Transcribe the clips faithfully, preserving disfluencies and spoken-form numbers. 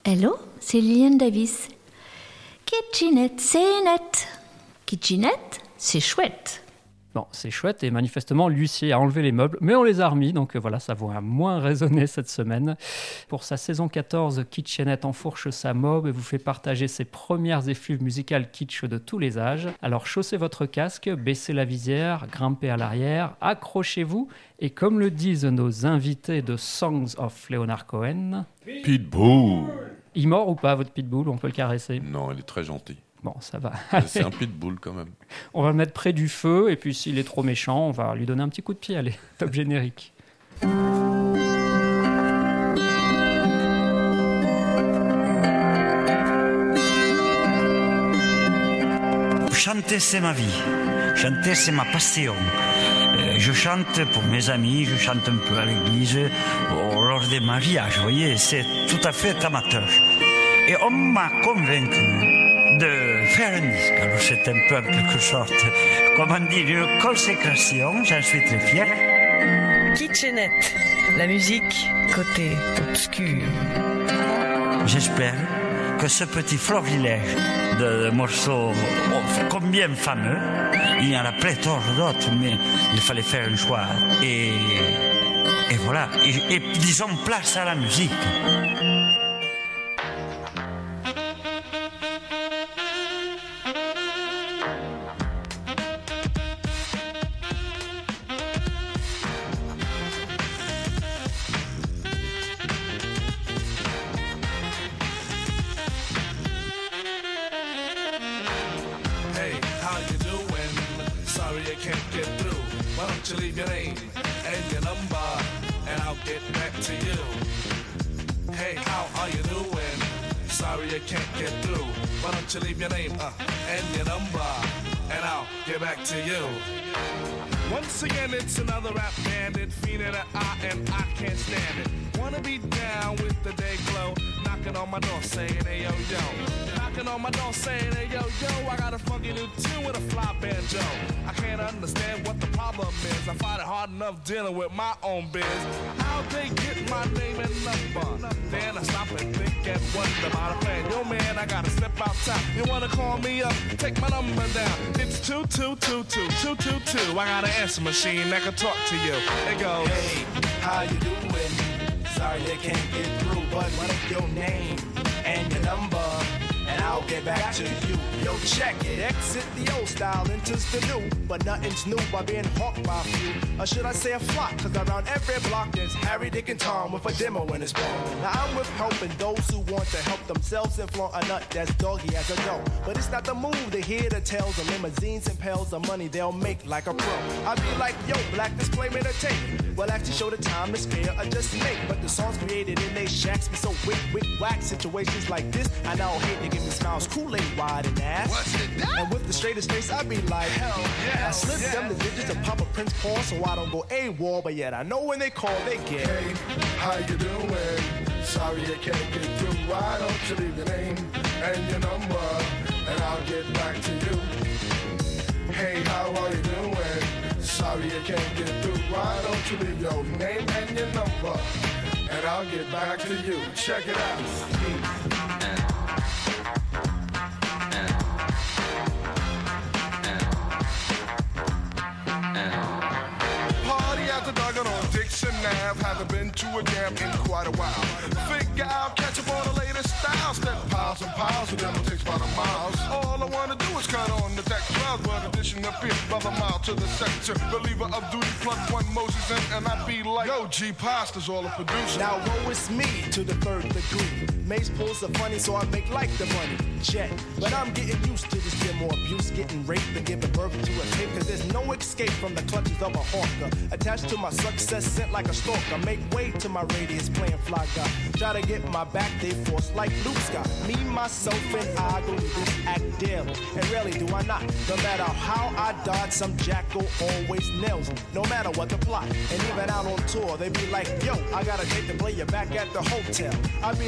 Hello, c'est Liliane Davis. Kitchenette, c'est net. Kitchenette, c'est chouette. Bon, c'est chouette et manifestement, l'huissier a enlevé les meubles, mais on les a remis, donc voilà, ça va moins résonner cette semaine. Pour sa saison quatorze, Kitchenette enfourche sa mob et vous fait partager ses premières effluves musicales kitsch de tous les âges. Alors chaussez votre casque, baissez la visière, grimpez à l'arrière, accrochez-vous, et comme le disent nos invités de Songs of Leonard Cohen... Pitbull. Il mord ou pas, votre pitbull? On peut le caresser? Non, il est très gentil. Bon, ça va. C'est un pitbull quand même. On va le mettre près du feu et puis s'il est trop méchant, on va lui donner un petit coup de pied. Allez, top générique. Chanter, c'est ma vie. Chanter, c'est ma passion. Euh, je chante pour mes amis, je chante un peu à l'église, oh, lors des mariages, vous voyez, c'est tout à fait amateur. Et on m'a convaincu de faire un disque. Alors c'est un peu en quelque sorte, comment dire, une consécration, j'en suis très fier. Kitchenette, la musique côté obscur. J'espère que ce petit florilège de morceaux combien fameux, il y en a pléthore d'autres, mais il fallait faire un choix. Et, et voilà, et, et disons place à la musique. Once again, it's another rap bandit, fiend in the eye, and I can't stand it. Wanna be down with the day glow, knocking on my door saying, hey yo yo. Knocking on my door saying, hey yo yo, I got a funky new tune with a fly banjo. I can't understand what the problem is, I find it hard enough dealing with my own biz. How'd they get my name and number? Then I stop and think and wonder about a plan. Yo man, I gotta step outside. You wanna call me up? Take my number down. It's two two two two two two two. I got an answer machine that can talk to you. It goes, hey, how you doing? Sorry they can't get through, but what if your name and your number, and I'll get back to you. Yo, check it. Exit the old style, enters the new. But nothing's new by being hawked by a few. Or should I say a flock? Cause around every block there's Harry, Dick, and Tom with a demo in his palm. Now I'm with helping those who want to help themselves and flaunt a nut that's doggy as a dough. But it's not the move to hear the tales of limousines and pails of money they'll make like a pro. I be like, yo, black disclaimer to tape. Well, actually show the time to spare or just make. But the songs created in they shacks be so wick, wick, whack. Situations like this, I now hate to give me smiles, Kool-Aid wide and ass. what's it done? And with the straightest face, I be like, hell yeah. I slip yeah. them the digits of Papa Prince Paul so I don't go AWOL, but yet I know when they call, they get. Hey, how you doing? Sorry I can't get through. Why don't you leave your name and your number, and I'll get back to you. Hey, how are you doing? Sorry I can't get through. Why don't you leave your name and your number, and I'll get back to you. Check it out. Ave, haven't been to a jam in quite a while. Figure out, catch up on the latest style. Step piles and piles, and then it takes about a mile. All I wanna do is cut on the deck clouds, but addition appear by the mile to the sector. Believer of duty, plug one Moses in, and I be like, yo, G Pasta's all a producer. Now woe is me to the third degree. Mace pulls the funny, so I make like the money. Check, but I'm getting used to this demo abuse, getting raped and giving birth to a tape. Cause there's no escape from the clutches of a hawker. Attached to my success, sent like a stalker. Make way to my radius, playing fly guy. Try to get my back, they force like Luke Scott. Me, myself, and I go to this act daily. And rarely do I not. No matter how I dodge, some jackal always nails me. No matter what the plot. And even out on tour, they be like, yo, I got a date to play you back at the hotel. I be like, oh,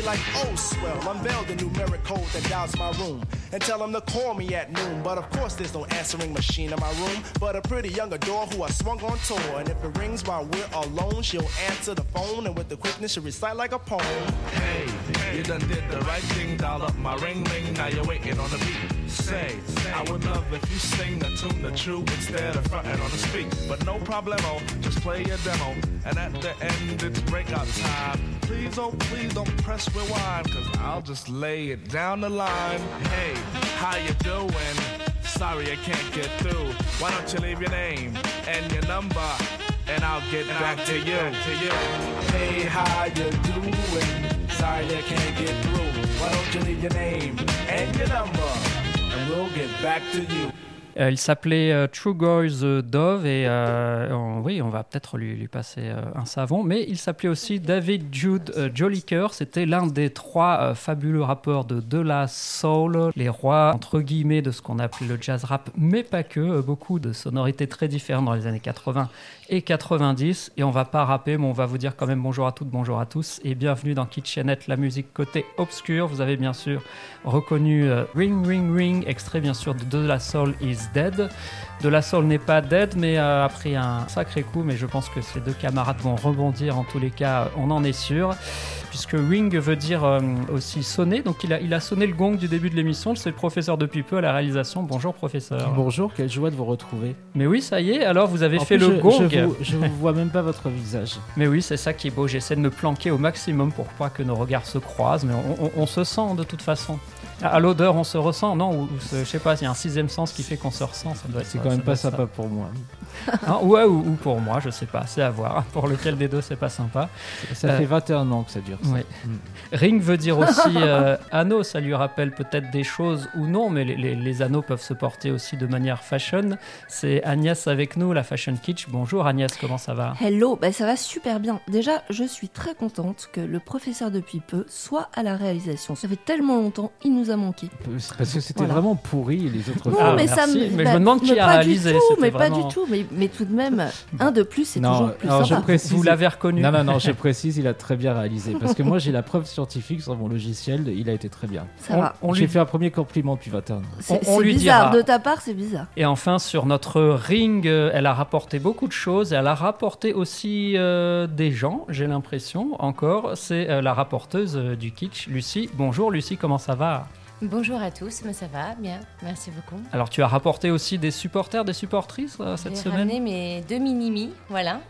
so swell. Unveil the numeric code that dials my room and tell them to call me at noon. But of course there's no answering machine in my room, but a pretty young adore who I swung on tour. And if it rings while we're alone, she'll answer the phone, and with the quickness she'll recite like a poem. Hey, you done did the right thing, dial up my ring ring, now you're waiting on the beat. Say, I would love if you sing the tune the true instead of fronting on the speak. But no problemo, just play your demo, and at the end it's breakout time. Please, oh please don't press rewind, cause I'll just lay it down the line. Hey, how you doing? Sorry I can't get through. Why don't you leave your name and your number, and I'll get and back I'll to, you. back to you. Hey, how you doing? Sorry I can't get through. Why don't you leave your name and your number, and we'll get back to you. Euh, il s'appelait euh, Trugoy the Dove et euh, on, oui, on va peut-être lui, lui passer euh, un savon, mais il s'appelait aussi David Jude euh, Jolicoeur. C'était l'un des trois euh, fabuleux rappeurs de De La Soul, les rois entre guillemets de ce qu'on appelait le jazz rap, mais pas que, euh, beaucoup de sonorités très différentes dans les années quatre-vingts et quatre-vingt-dix, et on va pas rapper, mais on va vous dire quand même bonjour à toutes, bonjour à tous, et bienvenue dans Kitchenette, la musique côté obscur. Vous avez bien sûr reconnu euh, Ring Ring Ring, extrait bien sûr de De La Soul is Dead. De La Soul n'est pas dead, mais euh, a pris un sacré coup, mais je pense que ces deux camarades vont rebondir, en tous les cas, on en est sûr, puisque ring veut dire euh, aussi sonner, donc il a, il a sonné le gong du début de l'émission. C'est le professeur depuis peu à la réalisation. Bonjour professeur. Bonjour, quelle joie de vous retrouver. Mais oui, ça y est, alors vous avez en fait plus, le je, gong. Je vous, je vous vois même pas votre visage. Mais oui, c'est ça qui est beau, j'essaie de me planquer au maximum pour pas que nos regards se croisent, mais on, on, on se sent de toute façon. À l'odeur, on se ressent, non ou, ou je sais pas, il y a un sixième sens qui fait qu'on se ressent, ça doit être. C'est quand même pas sympa ça. Pour moi. Hein, ouais, ou, ou pour moi, je sais pas, c'est à voir. Pour lequel des deux, c'est pas sympa. Ça euh, fait vingt et un ans que ça dure. Ça. Oui. Mm. Ring veut dire aussi euh, anneau, ça lui rappelle peut-être des choses ou non, mais les, les, les anneaux peuvent se porter aussi de manière fashion. C'est Agnès avec nous, la Fashion Kitsch. Bonjour Agnès, comment ça va? Hello, bah ça va super bien. Déjà, je suis très contente que le professeur depuis peu soit à la réalisation. Ça fait tellement longtemps, il nous a manqué. Parce que c'était voilà. vraiment pourri les autres non, fois. mais ah, ça me, mais bah, je me demande qui a réalisé. Tout, mais vraiment... pas du tout. Mais, mais tout de même, un de plus, c'est non, toujours plus alors sympa. Je précise, vous l'avez reconnu? Non, non, non, je précise, il a très bien réalisé. Parce que moi, j'ai la preuve scientifique sur mon logiciel, il a été très bien. Ça on, va. On j'ai lui... fait un premier compliment depuis vingt et un ans. C'est, on, on c'est lui bizarre, dira. de ta part, c'est bizarre. Et enfin, sur notre ring, euh, elle a rapporté beaucoup de choses. Et elle a rapporté aussi euh, des gens, j'ai l'impression, encore. C'est euh, la rapporteuse euh, du kitsch, Lucie. Bonjour Lucie, comment ça va? Bonjour à tous, mais ça va, bien, merci beaucoup. Alors tu as rapporté aussi des supporters, des supportrices euh, cette J'ai semaine? J'ai ramené mes deux mini-mi, voilà.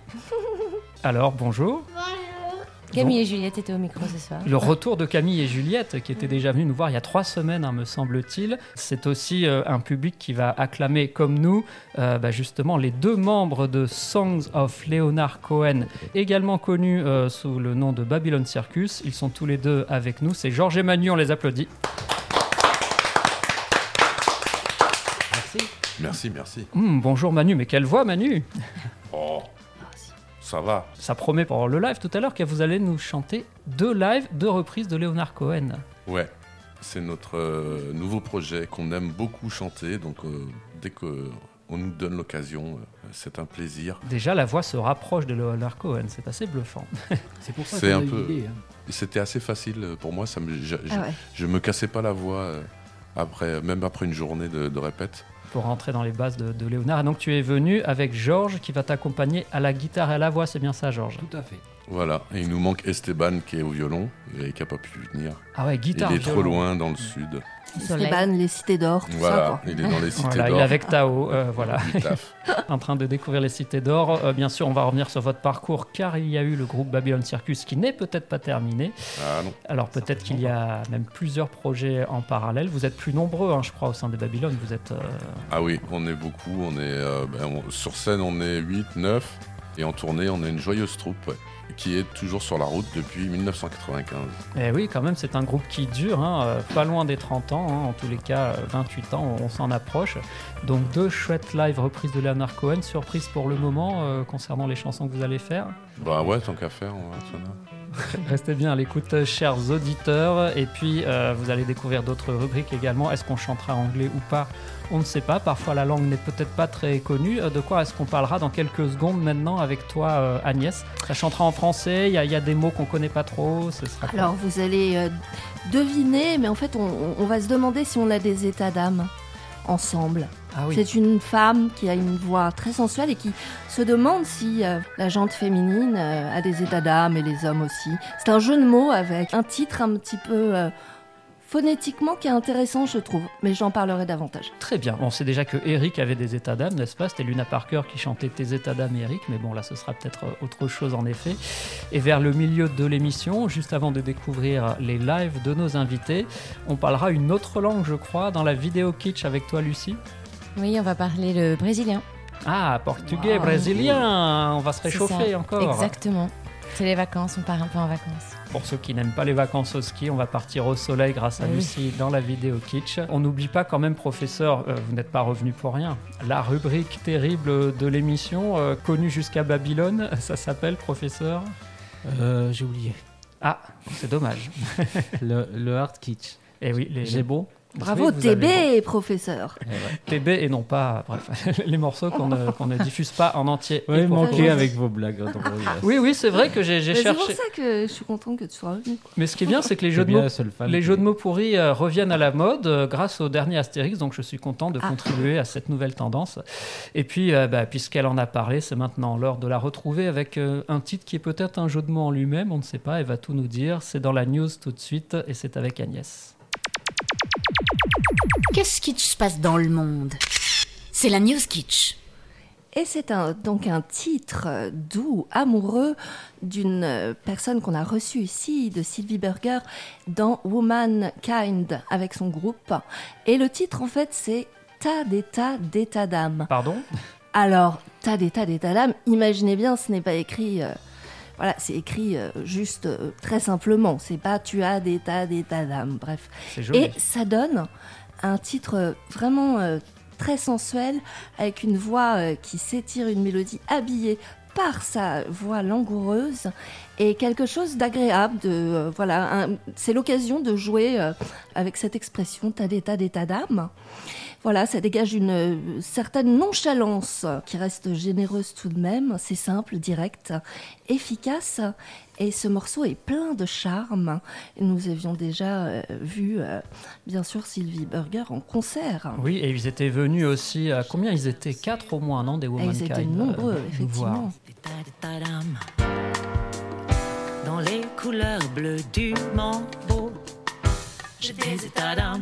Alors bonjour. Bonjour. Camille bon. et Juliette étaient au micro ce soir. Le retour de Camille et Juliette, qui étaient déjà venus nous voir il y a trois semaines, hein, me semble-t-il. C'est aussi euh, un public qui va acclamer, comme nous, euh, bah, justement, les deux membres de Songs of Leonard Cohen, également connus euh, sous le nom de Babylon Circus. Ils sont tous les deux avec nous. C'est Georges et Manu, on les applaudit. Merci, merci. Mmh, bonjour Manu, mais quelle voix Manu! Oh, ça va. Ça promet pour le live tout à l'heure que vous allez nous chanter deux lives, deux reprises de Leonard Cohen. Ouais, c'est notre euh, nouveau projet qu'on aime beaucoup chanter, donc euh, dès qu'on nous donne l'occasion, euh, c'est un plaisir. Déjà, la voix se rapproche de Leonard Cohen, c'est assez bluffant. C'est pour ça c'est qu'on un a peu. eu l'idée, hein. C'était assez facile pour moi, ça me, je, je, ah ouais. je me cassais pas la voix euh, après, même après une journée de, de répète. Pour rentrer dans les bases de, de Léonard. Et donc tu es venu avec Georges qui va t'accompagner à la guitare et à la voix, c'est bien ça Georges? Tout à fait. Voilà, et il nous manque Esteban qui est au violon et qui n'a pas pu venir. Ah ouais, guitare, il est violon. trop loin dans le sud. Esteban, les cités d'or, tout voilà, ça quoi. Il est dans les cités voilà, d'or. Il est avec Tao, euh, voilà. Il taffe. En train de découvrir les cités d'or. Euh, bien sûr, on va revenir sur votre parcours car il y a eu le groupe Babylon Circus qui n'est peut-être pas terminé. Ah non. Alors peut-être qu'il y a même plusieurs projets en parallèle. Vous êtes plus nombreux, hein, je crois, au sein de Babylon. Vous êtes. Euh... Ah oui, on est beaucoup. On est euh, ben, on, sur scène, on est huit, neuf, et en tournée, on est une joyeuse troupe. Ouais, qui est toujours sur la route depuis dix-neuf cent quatre-vingt-quinze. Eh oui, quand même, c'est un groupe qui dure, hein, euh, pas loin des trente ans, hein, en tous les cas, euh, vingt-huit ans, on, on s'en approche. Donc deux chouettes live reprises de Leonard Cohen, surprise pour le moment euh, concernant les chansons que vous allez faire. Bah ouais, tant qu'à faire, on va, Restez bien à l'écoute, chers auditeurs. Et puis, euh, vous allez découvrir d'autres rubriques également. Est-ce qu'on chantera anglais ou pas ? On ne sait pas. Parfois, la langue n'est peut-être pas très connue. De quoi est-ce qu'on parlera dans quelques secondes maintenant avec toi, euh, Agnès ? Ça chantera en français. Il y, y a des mots qu'on ne connaît pas trop. Ce sera Alors, quoi ? Vous allez euh, deviner, mais en fait, on, on va se demander si on a des états d'âme ensemble. Ah oui. C'est une femme qui a une voix très sensuelle et qui se demande si euh, la jante féminine euh, a des états d'âme et les hommes aussi. C'est un jeu de mots avec un titre un petit peu euh, phonétiquement qui est intéressant, je trouve, mais j'en parlerai davantage. Très bien. On sait déjà que Eric avait des états d'âme, n'est-ce pas ? C'était Luna Parker qui chantait Tes états d'âme, Eric, mais bon, là, ce sera peut-être autre chose en effet. Et vers le milieu de l'émission, juste avant de découvrir les lives de nos invités, on parlera une autre langue, je crois, dans la vidéo kitsch avec toi, Lucie. Oui, on va parler le brésilien. Ah, portugais, wow. brésilien. On va se réchauffer encore. Exactement. C'est les vacances, on part un peu en vacances. Pour ceux qui n'aiment pas les vacances au ski, on va partir au soleil grâce à oui. Lucie dans la vidéo kitsch. On n'oublie pas quand même, professeur, euh, vous n'êtes pas revenu pour rien. La rubrique terrible de l'émission, euh, connue jusqu'à Babylone, ça s'appelle, professeur euh, J'ai oublié. Ah, c'est dommage. le, le hard kitsch. Et oui, les, J'ai beau. Bravo T B, bon. Professeur. Eh ouais. T B et non pas, bref, les morceaux qu'on ne, qu'on ne diffuse pas en entier. Oui, manquez avec vos blagues. oui, oui, c'est vrai que j'ai, j'ai cherché. C'est pour ça que je suis content que tu sois revenu. Mais ce qui est bien, c'est que les, jeux de, mots, les jeux de mots pourris euh, reviennent à la mode euh, grâce au dernier Astérix, donc je suis content de ah. contribuer à cette nouvelle tendance. Et puis, euh, bah, puisqu'elle en a parlé, c'est maintenant l'heure de la retrouver avec euh, un titre qui est peut-être un jeu de mots en lui-même, on ne sait pas, elle va tout nous dire. C'est dans la news tout de suite et c'est avec Agnès. Qu'est-ce qui se passe dans le monde ? C'est la News Kitsch. Et c'est un, donc un titre doux, amoureux, d'une personne qu'on a reçue ici, de Sylvie Burger, dans Womankind, avec son groupe. Et le titre, en fait, c'est « Tas d'état d'état d'âme ». Pardon ? Alors, « Tas d'état d'état d'âme », imaginez bien, ce n'est pas écrit... Euh, Voilà, c'est écrit euh, juste euh, très simplement. C'est pas tu as des tas, des tas d'âmes. Bref. C'est joli. Et ça donne un titre euh, vraiment euh, très sensuel avec une voix euh, qui s'étire, une mélodie habillée par sa voix langoureuse et quelque chose d'agréable. De, euh, voilà, un, c'est l'occasion de jouer euh, avec cette expression t'as des tas, des tas d'âmes. Voilà, ça dégage une euh, certaine nonchalance qui reste généreuse tout de même. C'est simple, direct, efficace. Et ce morceau est plein de charme. Nous avions déjà euh, vu, euh, bien sûr, Sylvie Burger en concert. Oui, et ils étaient venus aussi... À combien ils étaient ? Quatre au moins, non, des Womankind. Ils étaient nombreux, euh, effectivement. Dans les couleurs bleues du mambo, j'ai des états d'âme.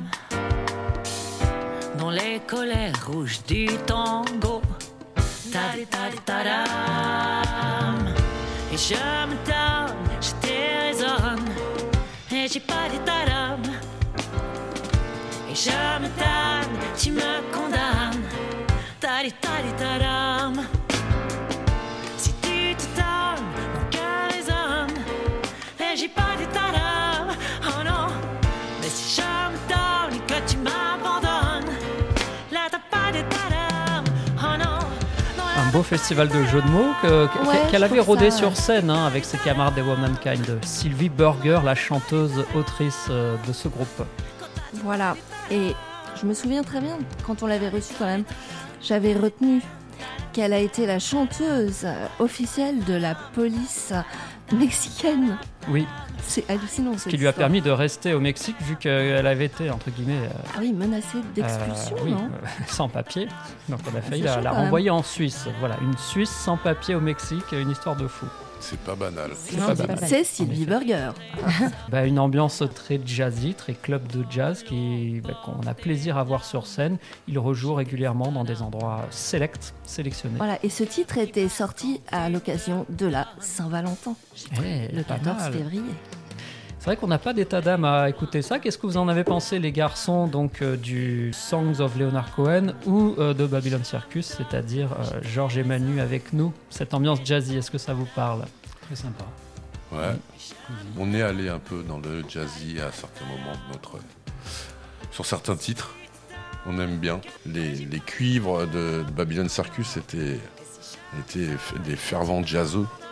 Dans les colères rouges du tango, t'as des tas d'états d'âme. Et je me donne, je déraisonne, et j'ai pas d'état d'âme. Et je me donne, tu me condamnes, t'as des tas d'états d'âme. Si tu te donnes, mon cœur résonne, et j'ai pas d'état d'âme. Oh non, mais si je me donne et que tu m'abandonnes, là t'as pas d'état d'âme. Oh non. Un beau festival de jeux de mots que, ouais, qu'elle avait rodé ça, sur ouais. scène hein, avec ses camarades des Womankind. Sylvie Burger, la chanteuse autrice euh, de ce groupe. Voilà, et je me souviens très bien, quand on l'avait reçue quand même, j'avais retenu qu'elle a été la chanteuse officielle de la police mexicaine. Oui. C'est hallucinant. Ce qui lui a permis de rester au Mexique vu qu'elle avait été, entre guillemets... Euh, ah oui, menacée d'expulsion, euh, oui, non euh, sans papier. Donc on a failli C'est la, chaud, la quand renvoyer en Suisse. Voilà, une Suisse sans papier au Mexique, une histoire de fou. C'est pas banal. C'est, non, pas banal. C'est Sylvie Burger. bah, une ambiance très jazzy, très club de jazz qui, bah, qu'on a plaisir à voir sur scène. Il rejoue régulièrement dans des endroits sélects, sélectionnés. Voilà, et ce titre était sorti à l'occasion de la Saint-Valentin, hey, le quatorze février. C'est vrai qu'on n'a pas d'état d'âme à écouter ça. Qu'est-ce que vous en avez pensé, les garçons, donc euh, du Songs of Leonard Cohen ou euh, de Babylon Circus, c'est-à-dire euh, Georges et Manu avec nous. Cette ambiance jazzy, est-ce que ça vous parle ? Très sympa. Ouais. On est allé un peu dans le jazzy à certains moments de notre... Sur certains titres, on aime bien. Les, les cuivres de, de Babylon Circus étaient, étaient des fervents jazzeux.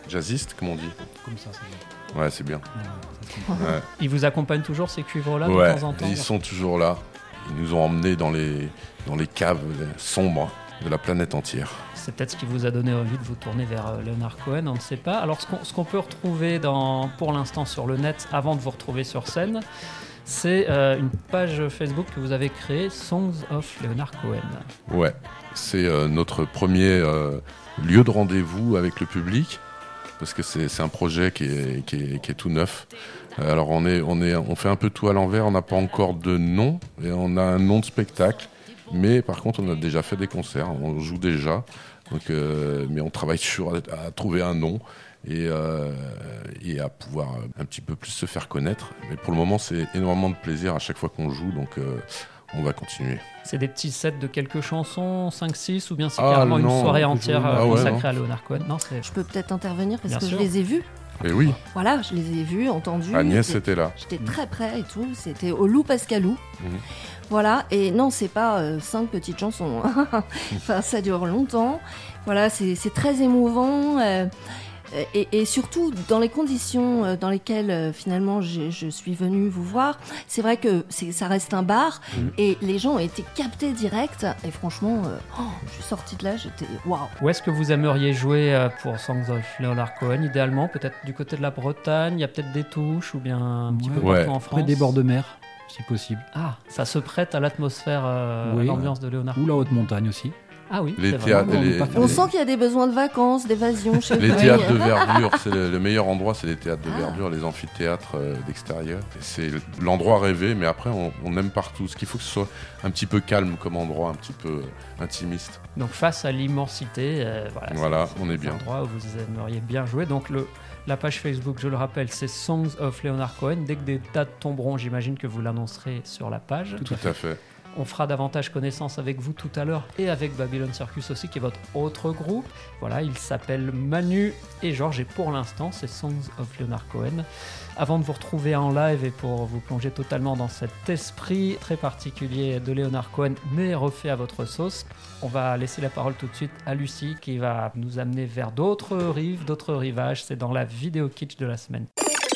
jazziste, comme on dit. Comme ça, c'est bien. Ouais, c'est bien. Ouais, ouais. Ils vous accompagnent toujours, ces cuivres-là, ouais, de temps en temps? Ils sont toujours là. Ils nous ont emmenés dans les, dans les caves sombres de la planète entière. C'est peut-être ce qui vous a donné envie de vous tourner vers euh, Leonard Cohen, on ne sait pas. Alors, ce qu'on, ce qu'on peut retrouver dans, pour l'instant sur le net, avant de vous retrouver sur scène, c'est euh, une page Facebook que vous avez créée, Songs of Leonard Cohen. Ouais, c'est euh, notre premier euh, lieu de rendez-vous avec le public, parce que c'est, c'est un projet qui est, qui est, qui est tout neuf. Alors on, est, on, est, on fait un peu tout à l'envers, on n'a pas encore de nom, et on a un nom de spectacle, mais par contre on a déjà fait des concerts, on joue déjà, donc, euh, mais on travaille sur à, à trouver un nom et, euh, et à pouvoir un petit peu plus se faire connaître. Mais pour le moment c'est énormément de plaisir à chaque fois qu'on joue, donc euh, on va continuer. C'est des petits sets de quelques chansons, cinq six, ou bien c'est ah, carrément non, une soirée entière ah, ouais, consacrée non. à Leonard Cohen? Non, c'est... Je peux peut-être intervenir parce Bien que sûr. je les ai vus. Et oui. Voilà, je les ai vus, entendus. Agnès J'étais- était là. J'étais très près et tout. C'était au Loup Pascalou. Mhm. Voilà, et non, c'est pas euh, cinq petites chansons. Enfin, ça dure longtemps. Voilà, c'est, c'est très émouvant. euh, et, et surtout, dans les conditions euh, dans lesquelles euh, finalement je, je suis venue vous voir, c'est vrai que c'est, ça reste un bar Mhm. et les gens ont été captés direct. Et franchement, euh, oh, je suis sortie de là, j'étais waouh. Où est-ce que vous aimeriez jouer euh, pour Songs of Leonard Cohen? Idéalement, peut-être du côté de la Bretagne, il y a peut-être des touches, ou bien un petit peu Ouais. partout en France? Près des bords de mer, si possible. Ah, ça se prête à l'atmosphère, euh, Oui. à l'ambiance de Leonard. Ou la haute montagne aussi. Ah oui, Les c'est théâtres, vraiment- les- pas faire On des- sent qu'il y a des besoins de vacances, d'évasion chez Les vous. théâtres de verdure, c'est le, le meilleur endroit, c'est les théâtres de Ah. verdure, les amphithéâtres euh, d'extérieur. Et c'est l'endroit rêvé, mais après on, on aime partout. Ce qu'il faut que ce soit un petit peu calme comme endroit, un petit peu intimiste. Donc face à l'immensité, euh, voilà, Voilà, c'est, on est c'est bien. un endroit où vous aimeriez bien jouer. Donc le, la page Facebook, je le rappelle, c'est Songs of Leonard Cohen. Dès que des dates tomberont, j'imagine que vous l'annoncerez sur la page. Tout à fait. On fera davantage connaissance avec vous tout à l'heure et avec Babylon Circus aussi, qui est votre autre groupe. Voilà, il s'appelle Manu et Georges, et pour l'instant, c'est Songs of Leonard Cohen. Avant de vous retrouver en live et pour vous plonger totalement dans cet esprit très particulier de Leonard Cohen, mais refait à votre sauce, on va laisser la parole tout de suite à Lucie, qui va nous amener vers d'autres rives, d'autres rivages. C'est dans la vidéo kitsch de la semaine.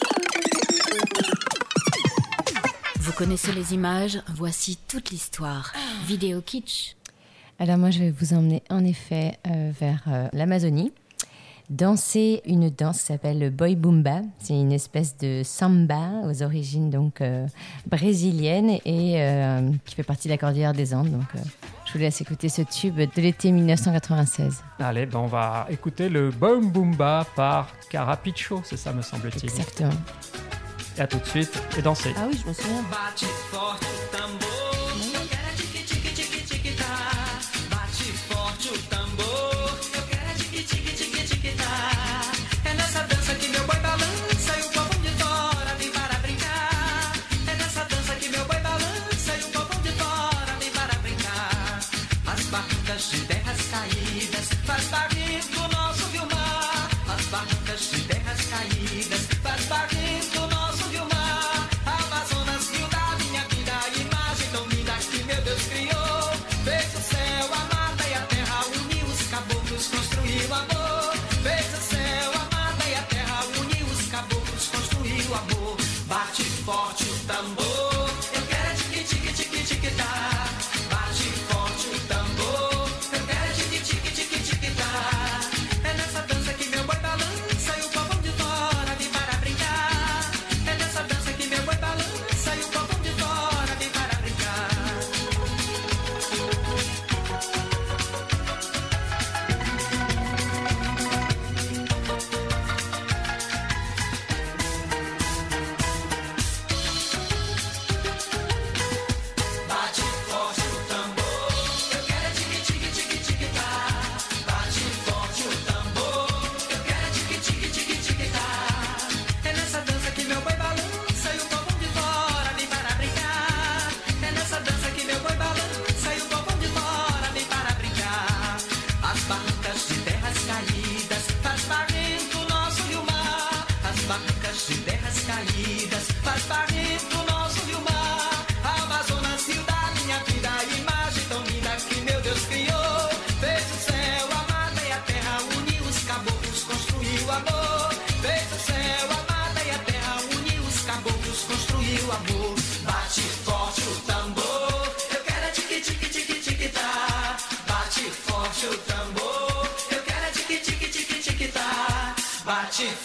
Vous connaissez les images, voici toute l'histoire. Vidéo kitsch. Alors moi, je vais vous emmener en effet euh, vers euh, l'Amazonie, danser une danse qui s'appelle le Boy Bumba. C'est une espèce de samba aux origines donc euh, brésiliennes et euh, qui fait partie de la Cordillère des Andes. Donc, euh, je vous laisse écouter ce tube de l'été dix-neuf cent quatre-vingt-seize. Allez, ben on va écouter le Boom Boomba par Carapicho, c'est ça me semble-t-il. Exactement. Et à tout de suite, et dansez. Ah oui, je me souviens. Bate forte o tambor, eu quero é tique tique tique tique tá. Bate forte o tambor, eu quero é tique tique tique tique tá. É nessa dança que meu boi balança e o povão de fora vem para brincar. É nessa dança que meu boi balança e o povão de fora vem para brincar. As barrancas de terras caídas faz barrir do nosso Vilmar. As barrancas de terras caídas faz barrir do nosso Amazonas, rio da minha vida, imagem tão linda que meu Deus criou. Fez o céu, a mata e a terra, uniu os caboclos, construiu amor. Fez o céu, a mata e a terra, uniu os caboclos, construiu amor. Bate forte o tambor, eu quero é tique tique tique tique tá. Bate forte o tambor, eu quero é tique tique tique tique tá. É nessa dança que meu boi balança e o povão de fora vem para brincar.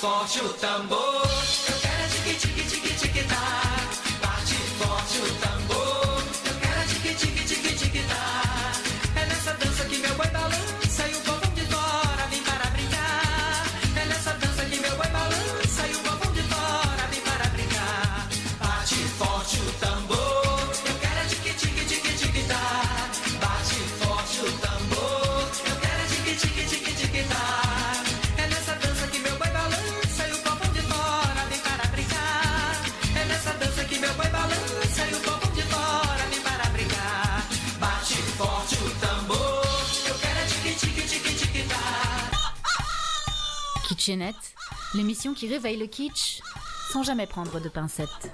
forte o tambor. Eu quero tique tique tique tique tá. Bate forte o tambor. Eu quero tique tique tique tique tá. É nessa dança que meu boi balança e o povão de fora vem para brincar. É nessa dança que meu boi balança e o povão de fora vem para brincar. Bate forte o tambor. Eu quero tique tique tique tique tá. Bate forte o tambor. Eu quero tique tique tique tique tá. É nessa dança que meu boi balança e o povão de fora vem para brincar. É nessa dança que meu boi balança e o povão de fora vem para brincar. Bate forte o tambor. Eu quero tique tique tique tique tá. Kitchenette, l'émission qui réveille le kitsch sans jamais prendre de pincettes.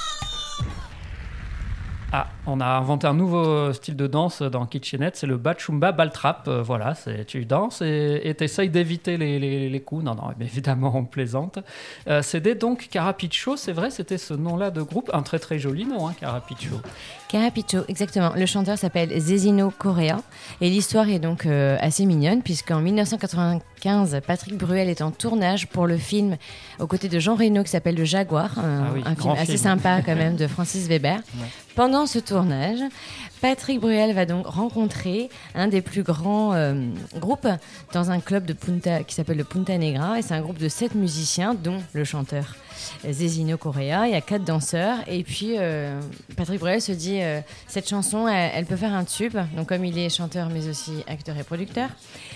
Ah, on a inventé un nouveau style de danse dans Kitchenette, c'est le Bachumba Baltrap. Euh, voilà, c'est, tu danses et tu essayes d'éviter les, les, les coups. Non, non, mais évidemment, on plaisante. Euh, c'était donc Carapicho, c'est vrai, c'était ce nom-là de groupe. Un très très joli nom, hein, Carapicho. Carapicho, exactement. Le chanteur s'appelle Zezino Correa et l'histoire est donc euh, assez mignonne puisqu'en dix-neuf cent quatre-vingt-quinze, Patrick Bruel est en tournage pour le film aux côtés de Jean Reno qui s'appelle Le Jaguar, un, Ah oui, un film grand assez film. sympa quand même de Francis Weber. Ouais. Pendant ce tournage, Patrick Bruel va donc rencontrer un des plus grands euh, groupes dans un club de Punta qui s'appelle le Punta Negra et c'est un groupe de sept musiciens dont le chanteur Zezino Correa. Il y a quatre danseurs et puis euh, Patrick Bruel se dit euh, cette chanson elle, elle peut faire un tube, donc comme il est chanteur mais aussi acteur et producteur.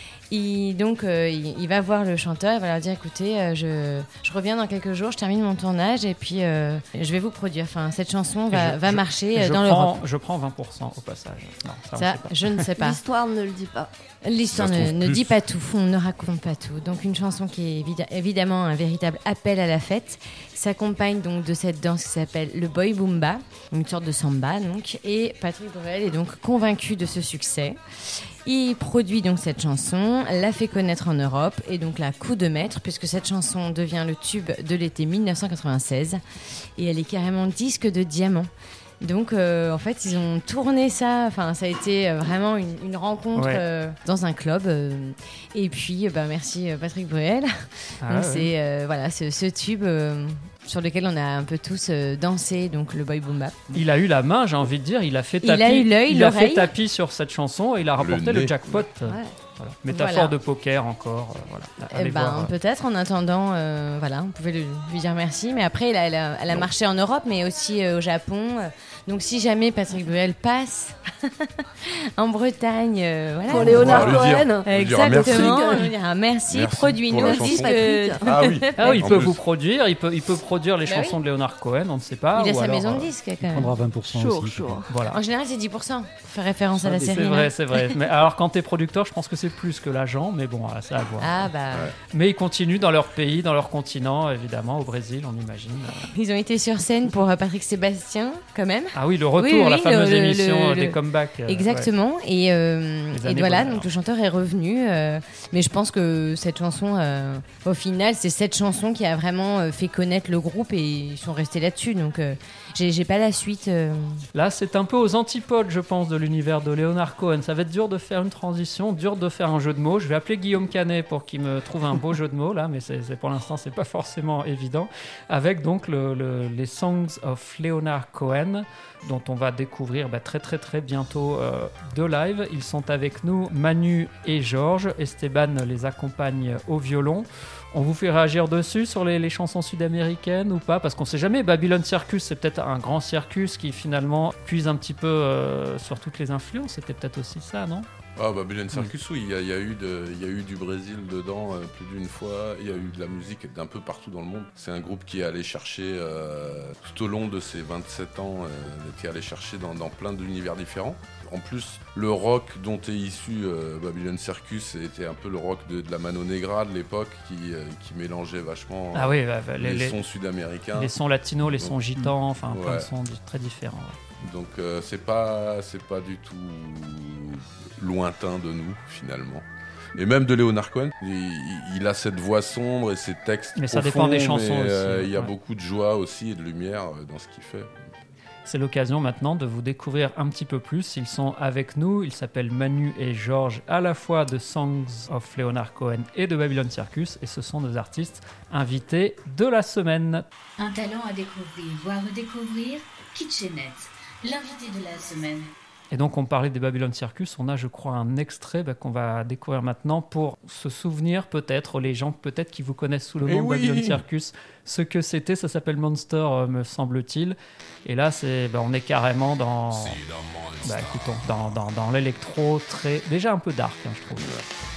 Il, donc, euh, il, il va voir le chanteur, il va leur dire écoutez, euh, je, je reviens dans quelques jours, je termine mon tournage et puis euh, je vais vous produire. Enfin, cette chanson va, je, va je, marcher je dans prends, l'Europe. Je prends vingt pour cent au passage. Non, ça, Ça, on sait pas. je ne sais pas. L'histoire ne le dit pas. L'histoire Ça se ne, trouve ne plus. dit pas tout, on ne raconte pas tout. Donc une chanson qui est évi- évidemment un véritable appel à la fête, s'accompagne donc de cette danse qui s'appelle le Boy Bumba, une sorte de samba donc. Et Patrick Bruel est donc convaincu de ce succès. Il produit donc cette chanson, la fait connaître en Europe et donc la coup de maître puisque cette chanson devient le tube de l'été dix-neuf cent quatre-vingt-seize et elle est carrément disque de diamant. Donc euh, en fait ils ont tourné ça, enfin ça a été euh, vraiment une, une rencontre Ouais. euh, dans un club euh, et puis euh, bah, merci euh, Patrick Bruel. Ah donc ouais. c'est euh, voilà ce, ce tube euh, sur lequel on a un peu tous euh, dansé, donc le Boy Boom Bap. Il a eu la main, j'ai envie de dire, il a fait Il tapis, a eu l'œil, il a fait l'oreille. tapis sur cette chanson et il a rapporté le, nez. jackpot. Ouais. Voilà. Métaphore Voilà. de poker encore. euh, voilà. Eh Allez ben, voir, euh, peut-être en attendant, euh, voilà, on pouvait le- lui dire merci. Mais après, elle a, elle a, elle a marché en Europe, mais aussi euh, au Japon. Donc, si jamais Patrick Bruel passe en Bretagne, euh, voilà. Pour Léonard On va lui dire. Cohen. On lui dira Exactement. merci. On lui dira merci, Merci produis-nous pour la un chanson. disque. Patrick. Ah oui. Ah oui, il En peut plus. vous produire, il peut, il peut produire les Bah chansons oui. de Leonard Cohen, on ne sait pas. Il a ou sa alors, maison de euh, disques quand Il même. prendra vingt pour cent Chaud, aussi. chaud. Voilà. En général, c'est dix pour cent. Pour faire référence à la C'est série. C'est non vrai, c'est vrai. Mais alors, quand t'es producteur, je pense que c'est plus que l'agent, mais bon, ça à voir. Ah bah, Mais ils continuent dans leur pays, dans leur continent, évidemment, au Brésil, on imagine. ils ont été sur scène pour euh, Patrick Sébastien quand même. Ah oui, le retour, Oui, oui, la fameuse le- le- émission le- des comebacks. euh, Exactement. Et, euh, Les et années voilà, bonheur. donc le chanteur est revenu. euh, mais je pense que cette chanson, euh, au final, c'est cette chanson qui a vraiment euh, fait connaître le groupe et ils sont restés là-dessus. Donc euh, j'ai, j'ai pas la suite. euh. Là, c'est un peu aux antipodes, je pense, de l'univers de Leonard Cohen. Ça va être dur de faire une transition, dur de faire un jeu de mots. Je vais appeler Guillaume Canet pour qu'il me trouve un beau jeu de mots, là, mais c'est, c'est, pour l'instant, c'est pas forcément évident. Avec donc le, le- les Songs of Leonard Cohen, dont on va découvrir bah, très très très bientôt euh, de live. Ils sont avec nous, Manu et Georges. Esteban les accompagne au violon. On vous fait réagir dessus sur les, les chansons sud-américaines ou pas? Parce qu'on sait jamais, Babylon Circus, c'est peut-être un grand circus qui finalement puise un petit peu euh, sur toutes les influences. C'était peut-être aussi ça, non? Ah, Babylon Circus, oui, il y, a- il y, a eu de- il y a eu du Brésil dedans euh, plus d'une fois. Il y a eu de la musique d'un peu partout dans le monde. C'est un groupe qui est allé chercher, euh, tout au long de ses vingt-sept ans, euh, qui est allé chercher dans, dans plein d'univers différents. En plus, le rock dont est issu euh, Babylon Circus était un peu le rock de, de la Mano Negra de l'époque qui, euh, qui mélangeait vachement euh, Ah oui, bah, bah, les, les, les- sons sud-américains. les sons latinos, les Donc, sons gitans, enfin plein de ouais. sons di- très différents. ouais. Donc euh, c'est pas c'est pas du tout lointain de nous finalement. Et même de Leonard Cohen, il, il a cette voix sombre et ses textes Mais ça profonds, dépend des chansons mais, aussi, euh, il y a ouais. beaucoup de joie aussi et de lumière euh, dans ce qu'il fait. C'est l'occasion maintenant de vous découvrir un petit peu plus. Ils sont avec nous, ils s'appellent Manu et Georges, à la fois de Songs of Leonard Cohen et de Babylon Circus, et ce sont nos artistes invités de la semaine. Un talent à découvrir, voire redécouvrir, Kitchenette, l'invité de la semaine. Et donc on parlait des Babylon Circus, on a je crois un extrait bah, qu'on va découvrir maintenant pour se souvenir peut-être, les gens peut-être qui vous connaissent sous le nom Eh de oui. Babylon Circus, ce que c'était, ça s'appelle Monster euh, me semble-t-il. Et là c'est, bah, on est carrément dans, bah, écoutons, dans, dans, dans l'électro, très, déjà un peu dark hein, je trouve.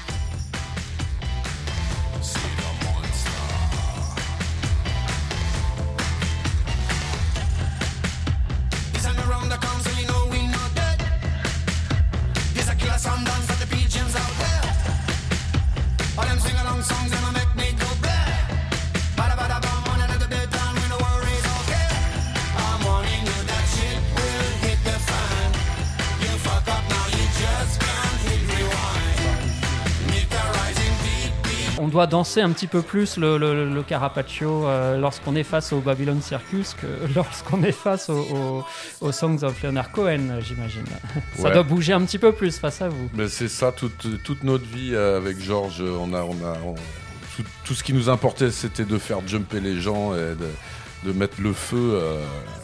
On doit danser un petit peu plus le, le, le Carapaccio euh, lorsqu'on est face au Babylon Circus que lorsqu'on est face au, au, aux Songs of Leonard Cohen, j'imagine. Ça Ouais. doit bouger un petit peu plus face à vous. Mais c'est ça, toute, toute notre vie euh, avec Georges, on a, on a, on- tout, tout ce qui nous importait, c'était de faire jumper les gens et de, de mettre le feu euh,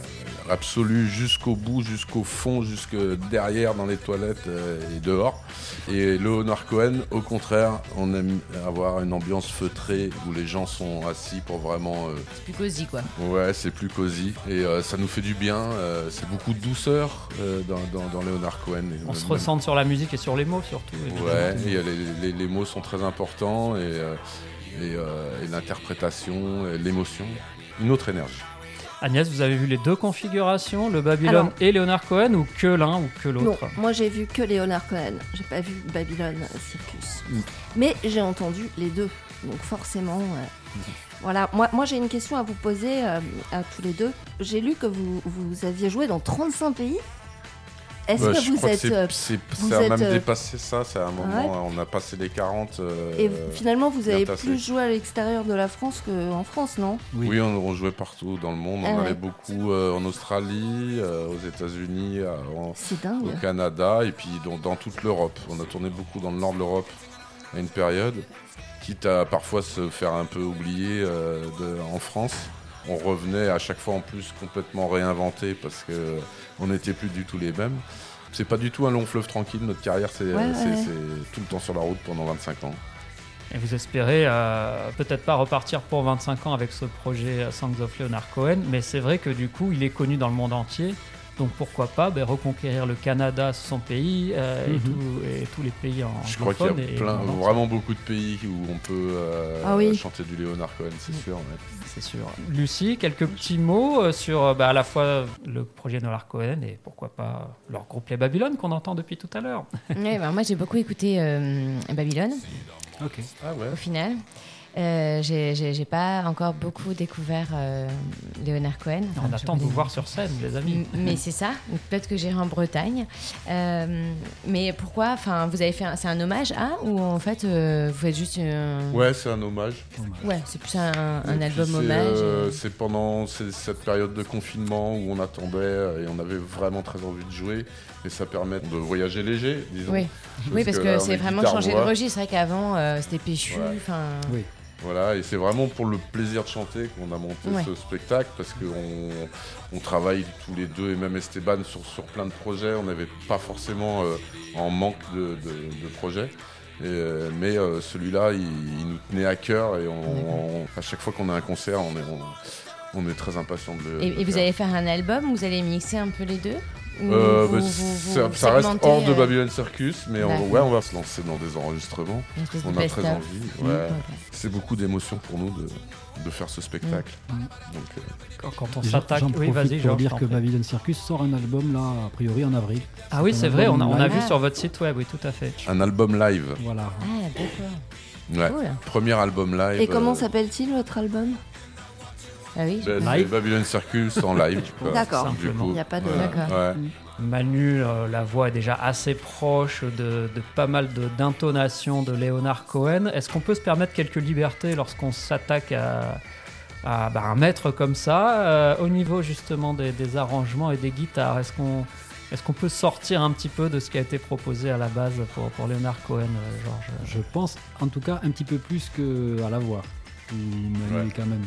absolu jusqu'au bout, jusqu'au fond, jusque derrière dans les toilettes euh, et dehors. Et Leonard Cohen, au contraire, on aime avoir une ambiance feutrée où les gens sont assis pour vraiment... euh, C'est plus cosy, quoi. Ouais, c'est plus cosy et euh, ça nous fait du bien. euh, c'est beaucoup de douceur euh, dans, dans, dans Leonard Cohen. Et On se même- ressent sur la musique et sur les mots surtout. Ouais, évidemment. et les, les, les mots sont très importants et, euh, et, euh, et l'interprétation, et l'émotion, une autre énergie. Agnès, vous avez vu les deux configurations, le Babylon Alors- et Leonard Cohen, ou que l'un ou que Non, l'autre? moi j'ai vu que Leonard Cohen, j'ai pas vu Babylon Circus. Mm. Mais j'ai entendu les deux, donc forcément. euh, Voilà, moi, moi j'ai une question à vous poser euh, à tous les deux. J'ai lu que vous, vous aviez joué dans trente-cinq pays. Est-ce Ouais, que je vous crois êtes. c'est- euh, c'est- vous ça a êtes, même euh, dépassé ça, c'est à un moment, ouais. on a passé les quarante. euh, Et finalement, vous bien avez tassé. plus joué à l'extérieur de la France qu'en France, non? Oui, on, on jouait partout dans le monde. Ah on ouais. allait beaucoup euh, en Australie, euh, aux États-Unis, euh, en- C'est dingue. au Canada et puis dans, dans toute l'Europe. On a tourné beaucoup dans le nord de l'Europe à une période, quitte à parfois se faire un peu oublier euh, de- en France. On revenait à chaque fois en plus complètement réinventé parce que on n'était plus du tout les mêmes. C'est pas du tout un long fleuve tranquille. Notre carrière, c'est Ouais, c'est- ouais. c'est tout le temps sur la route pendant vingt-cinq ans. Et vous espérez euh, peut-être pas repartir pour vingt-cinq ans avec ce projet euh, Songs of Leonard Cohen, mais c'est vrai que du coup, il est connu dans le monde entier. Donc pourquoi pas ben, reconquérir le Canada, son pays, euh, et, Mhm. tout- et tous les pays en Je crois qu'il y a et plein, le monde entier. vraiment beaucoup de pays où on peut euh, Ah oui. chanter du Leonard Cohen, c'est sûr. ouais. C'est sûr. Lucie, quelques petits mots euh, sur euh, bah, à la fois le projet Leonard Cohen et pourquoi pas leur groupe Les Babylone qu'on entend depuis tout à l'heure. Ouais, bah, moi j'ai beaucoup écouté euh, Babylone. Ok. Ah ouais. Au final, Euh, j'ai j'ai- j'ai pas encore beaucoup découvert euh, Leonard Cohen. On Enfin, attend de je vous voulais- voir sur scène, les amis. M- Mais c'est ça. Donc, peut-être que j'irai en Bretagne. Euh, mais pourquoi? Enfin, vous avez fait, un- c'est un hommage à ou en fait euh, vous faites juste un... Ouais, c'est un hommage. Ouais, c'est plus un, un Et puis album c'est, hommage. euh, et- c'est pendant c'est- cette période de confinement où on attendait euh, et on avait vraiment très envie de jouer et ça permet de voyager léger, disons. Oui, oui, parce que, là, on c'est est vraiment guitare changer de voix. registre. C'est vrai qu'avant euh, c'était péchu. Ouais. Enfin. Oui. Voilà, et c'est vraiment pour le plaisir de chanter qu'on a monté Ouais. ce spectacle parce qu'on on travaille tous les deux et même Esteban sur, sur plein de projets. On n'avait pas forcément euh, en manque de, de- de projets. Et, euh, mais euh, celui-là, il, il nous tenait à cœur et on, on- à chaque fois qu'on a un concert, on est, on, on est très impatient de le Et, de et vous faire. allez faire un album où vous allez mixer un peu les deux? Ou Euh, vous- bah, vous- ça, vous ça reste segmentez, hors de euh, Babylon Circus, mais on, D'accord. ouais, on va se lancer dans des enregistrements. Une espèce de On a très best-of. envie. Mmh, Ouais. ok. C'est beaucoup d'émotions pour nous de, de faire ce spectacle. Mmh. Donc, euh, Quand, quand on Et j'en- s'attaque, J'en oui, profite vas-y, pour Georges, dire t'en que prie. Babylon Circus sort un album là, a priori en avril. Ah oui, Un c'est vrai, on a, album on a live. vu sur votre site web, oui, tout à fait. un album live. Voilà. Ah, d'accord. Ouais. Cool. Premier album live. Et comment euh, s'appelle-t-il votre album? Ah oui. bah, c'est Babylon Circus en live. quoi. D'accord. Du coup, Il n'y a pas de. voilà. D'accord. Ouais. Manu, euh, la voix est déjà assez proche de, de pas mal de- d'intonations de Leonard Cohen. Est-ce qu'on peut se permettre quelques libertés lorsqu'on s'attaque à, à bah, un maître comme ça. Euh, au niveau justement des, des arrangements et des guitares, est-ce qu'on, est-ce qu'on peut sortir un petit peu de ce qui a été proposé à la base pour, pour Leonard Cohen, euh, Georges ? Je pense en tout cas un petit peu plus qu'à la voix, où Manu Ouais. quand même,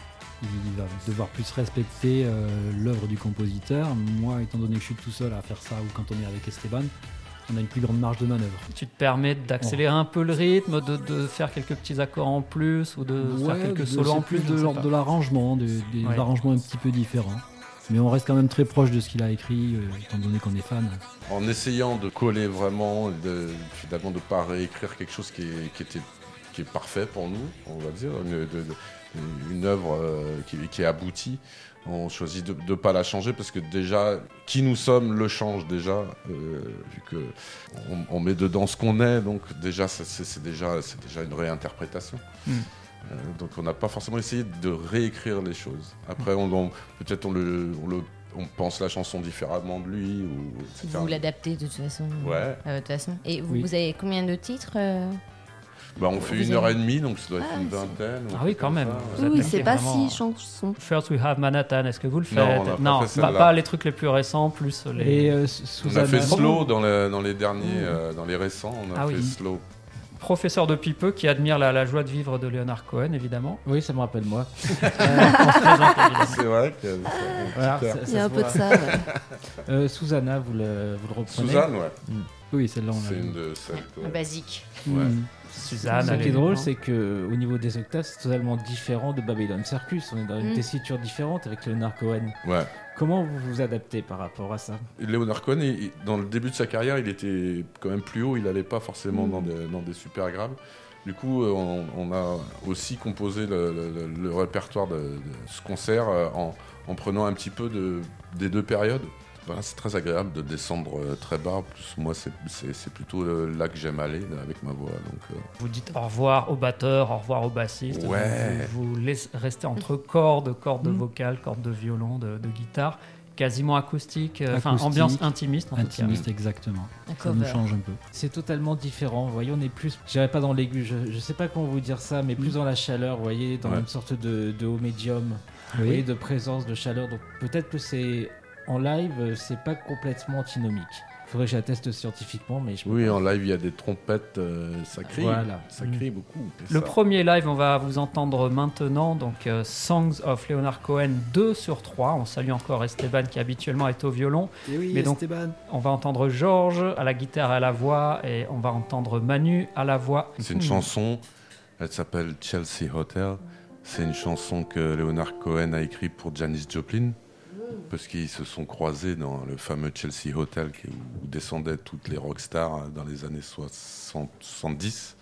il va devoir plus respecter euh, l'œuvre du compositeur. Moi, étant donné que je suis tout seul à faire ça, ou quand on est avec Esteban, on a une plus grande marge de manœuvre. Tu te permets d'accélérer un peu le rythme, de, de faire quelques petits accords en plus ou de Ouais, faire quelques de- solos en c'est plus plus je de sais l'ordre pas. de l'arrangement, de- des Ouais. arrangements un petit peu différents. Mais on reste quand même très proche de ce qu'il a écrit, euh, étant donné qu'on est fan. En essayant de coller vraiment, de, finalement de ne pas réécrire quelque chose qui est, qui était, qui est parfait pour nous, on va dire, une, de- de- une œuvre euh, qui, qui est aboutie. On choisit de ne pas la changer parce que déjà, qui nous sommes le change déjà, euh, vu que on, on met dedans ce qu'on est, donc déjà ça, c'est, c'est déjà c'est déjà une réinterprétation. Mm. Euh, donc on n'a pas forcément essayé de réécrire les choses. Après, on, on- peut-être on le, on le on pense la chanson différemment de lui, ou et cetera. Vous l'adaptez de toute façon. Ouais. À votre façon. Et vous, Oui. vous avez combien de titres euh Bah, on fait Vous une avez- heure et demie, donc ça doit être Ah, une c'est- vingtaine. ou Ah un oui, truc quand comme même. ça, Vous ouais. Oui, attaquez c'est pas vraiment. six chansons. First We Have Manhattan, est-ce que vous le faites? Non, on n'a pas Non, fait pas, celle-là. pas les trucs les plus récents, plus les... Et euh, On Susanna... a fait Slow dans, le- dans les derniers, euh, dans les récents, on a Ah fait oui. Slow. Professeur de Pipeux qui admire la, la joie de vivre de Leonard Cohen, évidemment. Oui, ça me rappelle moi. Euh, on se présente, évidemment. C'est vrai qu'il y a ça, mon petit Voilà, cœur. ça- Il y a ça un se peu de voit. ça, ouais. Euh, Susanna, vous le, vous le reprenez. Suzanne, ouais. Mm. Oui, celle-là, on l'a C'est vu. une de celles que... Basique. Ouais. Mm. Suzanne, Ce elle qui est est- drôle, non. c'est qu'au niveau des octaves, c'est totalement différent de Babylon Circus. On est dans une Mm. tessiture différente avec Leonard Cohen. Ouais. Comment vous vous adaptez par rapport à ça? Leonard Cohen, il- il- dans le début de sa carrière, il était quand même plus haut, il n'allait pas forcément dans, des, dans des super graves. Du coup, euh, on, on a aussi composé le, le- le- le répertoire de, de ce concert euh, en, en prenant un petit peu de, des deux périodes. Voilà, c'est très agréable de descendre euh, très bas. En plus, moi, c'est, c'est, c'est plutôt euh, là que j'aime aller là, avec ma voix. Donc, euh, Vous dites au revoir au batteur, au revoir au bassiste. Ouais. Vous, vous laissez rester entre cordes, cordes Mm. vocales, cordes de violon, de, de guitare, quasiment acoustique, euh, enfin Acoustique, ambiance intimiste en Intimiste, tout exactement. Un Ça nous cover. change un peu. C'est totalement différent. Vous voyez, on est plus, je dirais pas dans l'aigu, je, je sais pas comment vous dire ça, mais plus dans la chaleur, vous voyez, dans Ouais. une sorte de, de haut médium, vous Oui. voyez, de présence, de chaleur. Donc peut-être que c'est en live, euh, c'est pas complètement antinomique. Faudrait que j'atteste scientifiquement, mais je peux oui, pas. en live, il y a des trompettes, euh, ça crie. Voilà. Ça Mm. crie beaucoup. Et Le ça- premier live, on va vous entendre maintenant, donc euh, Songs of Leonard Cohen deux sur trois. On salue encore Esteban qui habituellement est au violon. Et oui, Mais donc, Esteban. On va entendre Georges à la guitare et à la voix, et on va entendre Manu à la voix. C'est une Hmm. chanson, elle s'appelle Chelsea Hotel. C'est une chanson que Leonard Cohen a écrite pour Janis Joplin, parce qu'ils se sont croisés dans le fameux Chelsea Hotel qui- où descendaient toutes les rockstars dans les années soixante, soixante-dix.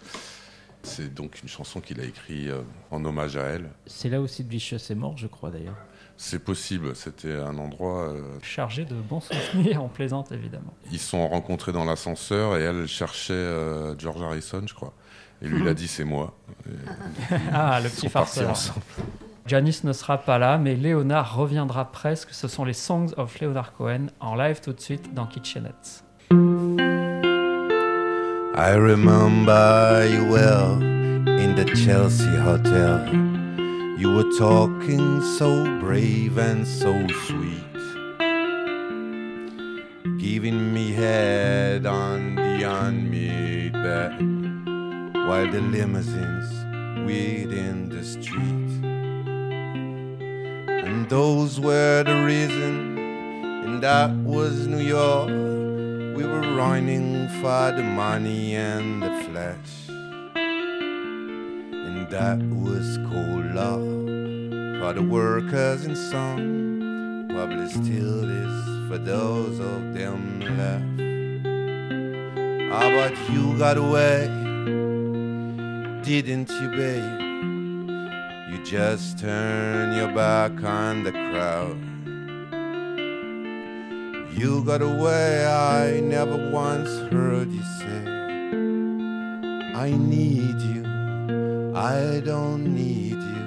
C'est donc une chanson qu'il a écrite euh, en hommage à elle. C'est là aussi que Vicious est mort, je crois d'ailleurs. C'est possible, c'était un endroit... euh, Chargé de bons souvenirs, on plaisante évidemment. Ils se sont rencontrés dans l'ascenseur et elle cherchait euh, George Harrison, je crois. Et lui, il a dit c'est moi. Et, Ah, le ils petit sont partis farceur. ensemble. Janis ne sera pas là, mais Léonard reviendra presque. Ce sont les Songs of Leonard Cohen en live tout de suite dans Kitchenette. I remember you well in the Chelsea Hotel. You were talking so brave and so sweet, giving me head on the unmade bed while the limousines wait in the street. And those were the reason, and that was New York. We were running for the money and the flesh, and that was cold love for the workers and some, probably still is for those of them left. Ah, but you got away, didn't you, babe? You just turned your back on the crowd. You got away, I never once heard you say, I need you, I don't need you.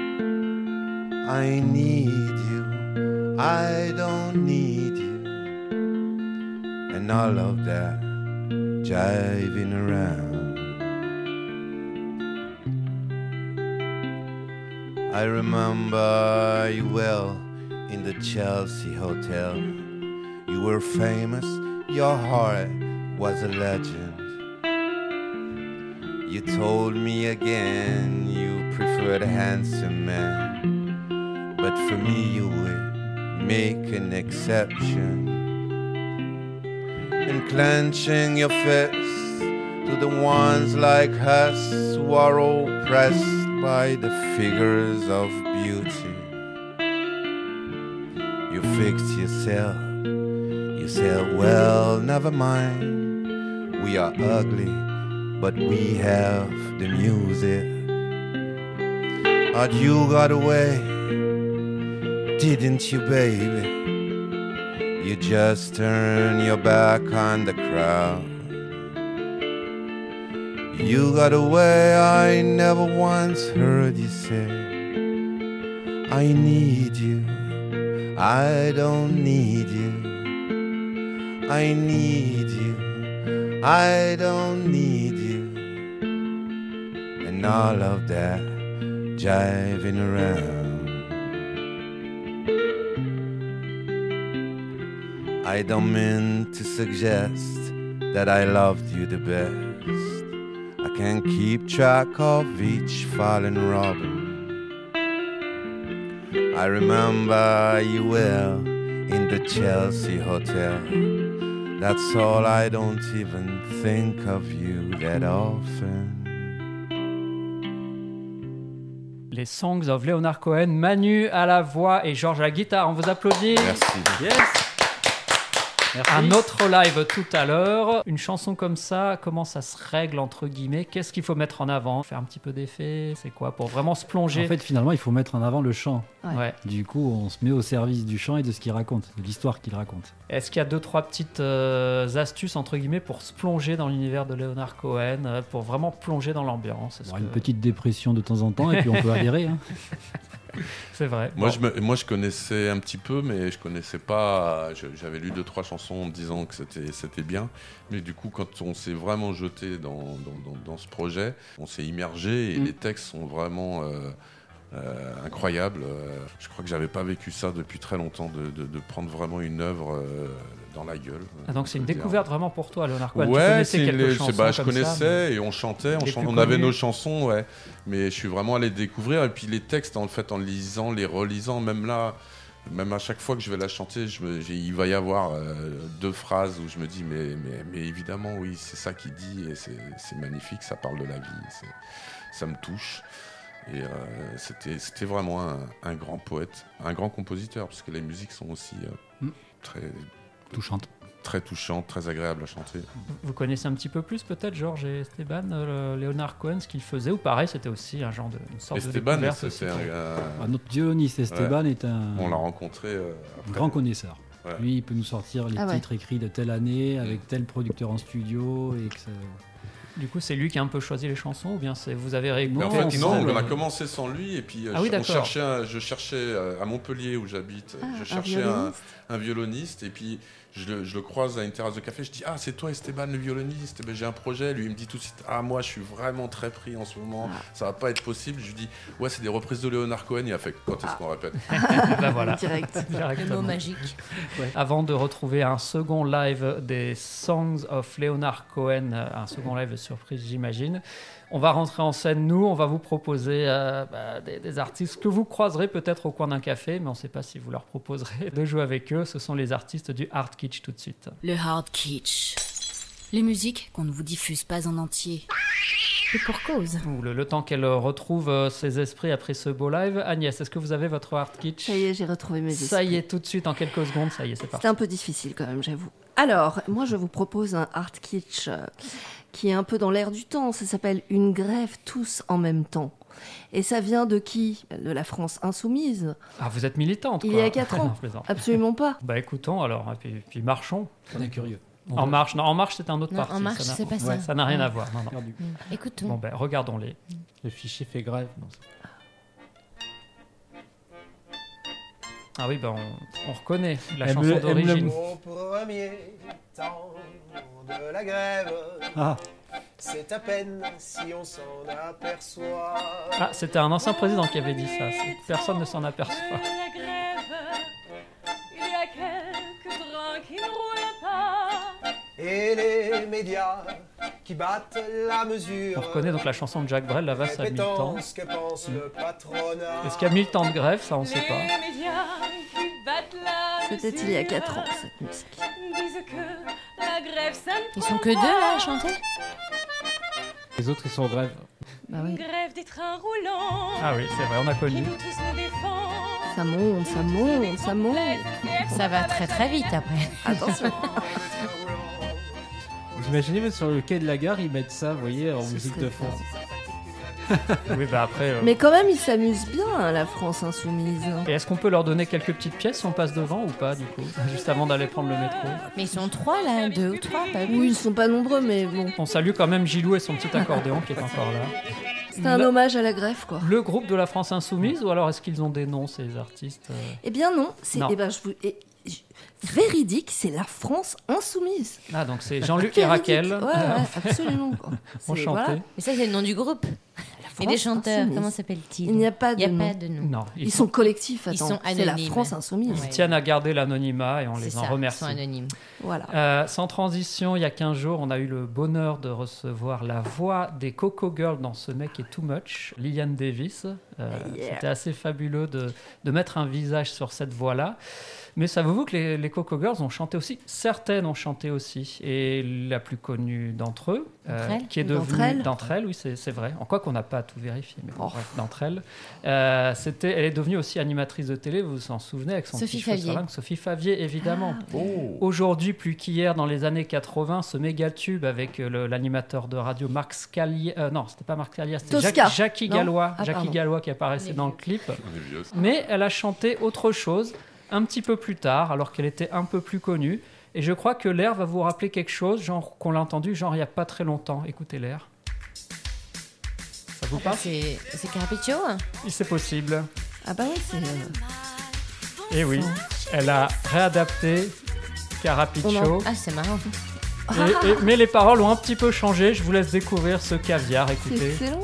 I need you, I don't need you. And all of that jiving around. I remember you well in the Chelsea Hotel. You were famous, your heart was a legend. You told me again you preferred handsome men, but for me you would make an exception. And clenching your fists to the ones like us who are oppressed by the figures of beauty. You fixed yourself, you said, well, never mind. We are ugly, but we have the music. But you got away, didn't you, baby? You just turned your back on the crowd. You got away, I never once heard you say, I need you, I don't need you. I need you, I don't need you. And all of that jiving around. I don't mean to suggest that I loved you the best. I can't keep track of each fallen robin. I remember you well in the Chelsea Hotel. That's all, I don't even think of you that often. Les Songs of Leonard Cohen, Manu à la voix et Georges à la guitare. On vous applaudit. Merci. Yes. Merci. Un autre live tout à l'heure. Une chanson comme ça, comment ça se règle entre guillemets? Qu'est-ce qu'il faut mettre en avant? Faire un petit peu d'effet? C'est quoi pour vraiment se plonger? En fait, finalement, il faut mettre en avant le chant. Ouais. Ouais. Du coup, on se met au service du chant et de ce qu'il raconte, de l'histoire qu'il raconte. Est-ce qu'il y a deux, trois petites euh, astuces entre guillemets pour se plonger dans l'univers de Leonard Cohen, euh, pour vraiment plonger dans l'ambiance? Bon, que... Une petite dépression de temps en temps et puis on peut adhérer. Hein. C'est vrai. Moi, bon. je me, moi, je connaissais un petit peu, mais je connaissais pas. Je, j'avais lu deux, trois chansons en me disant que c'était, c'était bien. Mais du coup, quand on s'est vraiment jeté dans, dans, dans, dans ce projet, on s'est immergé et mm. les textes sont vraiment euh, euh, incroyables. Je crois que j'avais pas vécu ça depuis très longtemps, de, de, de prendre vraiment une œuvre euh, dans la gueule. Ah, donc c'est une découverte vraiment pour toi, Leonard Cohen. Ouais, tu connaissais c'est quelques les, chansons bah, je comme connaissais ça, mais... et on chantait, on, chan- on connues. avait nos chansons, ouais. Mais je suis vraiment allé découvrir et puis les textes, en fait, en lisant, les relisant, même là, même à chaque fois que je vais la chanter, je me, il va y avoir euh, deux phrases où je me dis, mais, mais, mais évidemment, oui, c'est ça qu'il dit et c'est, c'est magnifique, ça parle de la vie, c'est, ça me touche. Et euh, c'était, c'était vraiment un, un grand poète, un grand compositeur, parce que les musiques sont aussi euh, mm. très touchantes. Très touchante, très agréable à chanter. Vous connaissez un petit peu plus peut-être Georges et Esteban, euh, Leonard Cohen, ce qu'il faisait, ou pareil, c'était aussi un genre de une sorte Esteban, de découverte c'est, aussi. c'est un, euh... ah, notre violoniste Esteban ouais. est un, on l'a rencontré euh, après. grand connaisseur. Ouais. Lui, il peut nous sortir les ah, titres ouais. écrits de telle année avec tel producteur en studio et que ça... Du coup, c'est lui qui a un peu choisi les chansons ou bien c'est vous avez réécouté? En fait, non, on a commencé sans lui et puis ah, oui, on cherchait un, je cherchais à Montpellier où j'habite, ah, je cherchais un violoniste, un, un violoniste et puis je le, je le croise à une terrasse de café, je dis ah c'est toi Esteban le violoniste, et ben, j'ai un projet, lui il me dit tout de suite ah moi je suis vraiment très pris en ce moment, ah. ça va pas être possible, je lui dis ouais c'est des reprises de Leonard Cohen, il a fait quand est-ce ah. qu'on répète? Ben voilà. Direct, le mot magique. Ouais. Avant de retrouver un second live des Songs of Leonard Cohen, un second live surprise j'imagine, on va rentrer en scène nous, on va vous proposer euh, bah, des, des artistes que vous croiserez peut-être au coin d'un café, mais on ne sait pas si vous leur proposerez de jouer avec eux. Ce sont les artistes du hard kitsch tout de suite. Le hard kitsch. Les musiques qu'on ne vous diffuse pas en entier. Et pour cause. Le, le temps qu'elle retrouve euh, ses esprits après ce beau live. Agnès, est-ce que vous avez votre hard kitsch? Ça y est, j'ai retrouvé mes esprits. Ça y est, tout de suite, en quelques secondes, ça y est, c'est parti. C'était un peu difficile quand même, j'avoue. Alors, moi je vous propose un hard kitsch euh, qui est un peu dans l'air du temps. Ça s'appelle « Une grève tous en même temps ». Et ça vient de qui? De la France insoumise. Ah, vous êtes militante, quoi. Il y a quatre ans. Non, absolument pas. Bah écoutons alors, et puis, puis marchons. On est curieux. On en marche, non, En Marche, c'est un autre non, parti. En Marche, ça c'est pas ça. Ouais, ça n'a rien ouais. à voir. Non, non. Mmh. Écoutons. Bon, ben, regardons-les. Le fichier fait grève. Non, ah oui, ben, on, on reconnaît la elle chanson me, d'origine. Au premier temps de la grève. Ah. C'est à peine si on s'en aperçoit. Ah, c'était un ancien président qui avait dit ça. C'est- Personne ne s'en aperçoit. La grève, il y a quelques trains qui ne roulent pas. Et les médias qui battent la mesure. On reconnaît donc la chanson de Jacques Brel, La Vasse à mille temps. Ce que pense le patronat. Est-ce qu'il y a mille temps de grève? Ça, on ne sait pas. Les médias qui battent la C'était il y a quatre ans, cette musique. disent que la grève, ça ne Ils sont que deux là à chanter. Les autres, ils sont en grève. Bah oui. grève des trains roulants. Ah oui, c'est vrai, on a Qui connu. nous tous nous défend. Ça monte, ça monte, ça monte. Ça va très très vite après. Attention. Vous imaginez même sur le quai de la gare, ils mettent ça, vous voyez, en musique de fond. Oui, bah après. euh, Mais quand même, ils s'amusent bien, hein, la France insoumise. Et est-ce qu'on peut leur donner quelques petites pièces si on passe devant ou pas, du coup? Juste avant d'aller prendre le métro. Mais ils sont trois là, deux ou trois. Pas Oui, ils sont pas nombreux, mais bon. On salue quand même Gilou et son petit accordéon qui est encore là. C'est un Le- hommage à la grève, quoi. Le groupe de la France Insoumise, ou alors est-ce qu'ils ont des noms, ces artistes euh Eh bien non, c'est Non. eh ben, je vous, eh, je- véridique, c'est la France insoumise. Ah, donc c'est Jean-Luc et Véridique. Raquel. Ouais, ouais, absolument. Quoi. C'est- Enchanté. voilà. Mais ça, c'est le nom du groupe. Et France des chanteurs, insoumise. comment s'appelle-t-il? Il n'y a pas Il n'y a de pas nom. de nom. Non, Ils, sont collectifs, Ils attends. sont C'est la anonymes. France insoumise. Ils tiennent à garder l'anonymat et on C'est les ça, en ils remercie. sont anonymes. Voilà. Euh, sans transition, il y a quinze jours, on a eu le bonheur de recevoir la voix des Coco Girls dans Ce mec est too much, Liliane Davis. Euh, Yeah. C'était assez fabuleux de, de mettre un visage sur cette voix-là. Mais savez-vous que les, les Coco Girls ont chanté aussi? Certaines ont chanté aussi. Et la plus connue d'entre eux, D'entre elles qui est D'entre devenue... elles D'entre elles, oui, c'est c'est vrai. En quoi qu'on n'a pas tout vérifié, mais bon, Oh. bref, d'entre elles. Euh, c'était, elle est devenue aussi animatrice de télé, vous vous en souvenez, avec son Sophie petit cheveu sur Favier. la langue. Sophie Favier, évidemment. Ah, Oh. Aujourd'hui, plus qu'hier, dans les années quatre-vingts, ce méga tube avec euh, le- l'animateur de radio Marc Scalier. euh, non, c'était pas Marc Scalier, c'était Tosca. Jacques- Jackie Non Gallois. Ah, Jackie pardon. Gallois qui apparaissait Les dans le vieux. clip. On est vieux, ça. Mais elle a chanté autre chose un petit peu plus tard, alors qu'elle était un peu plus connue. Et je crois que l'air va vous rappeler quelque chose, genre qu'on l'a entendu, genre il n'y a pas très longtemps. Écoutez l'air. Ça vous parle? C'est c'est Carapiccio hein? C'est possible. Ah bah oui, c'est... euh, Et oui, elle a réadapté Carapiccio. Ah, c'est marrant. Et- et- mais les paroles ont un petit peu changé. Je vous laisse découvrir ce caviar. c'est Écoutez. excellent.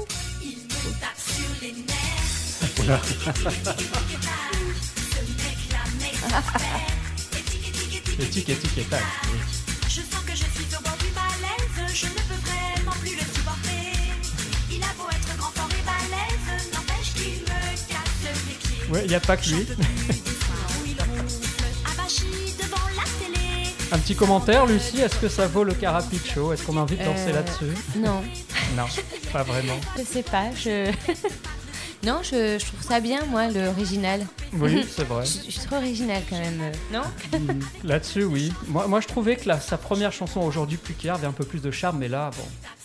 Et tic et tic et tac. Je sens que je suis au bord du malaise, je ne peux vraiment plus le supporter. Il a beau être grand, fort et balèze, n'empêche qu'il me casse les pieds. Ouais, il n'y a pas que lui. Où il ronfle, abachi devant la télé. Un petit commentaire, Lucie. Est-ce que ça vaut le Carapiccio? Est-ce qu'on a envie de danser Euh, là-dessus? Non, Non, pas vraiment. je sais pas. Je... non, je, je trouve ça bien, moi, l'original. Oui, c'est vrai. Je, je suis trop originale quand même. euh, Non Là-dessus, oui. Moi, moi, je trouvais que la- sa première chanson, Aujourd'hui plus qu'hier, avait un peu plus de charme, mais là, bon.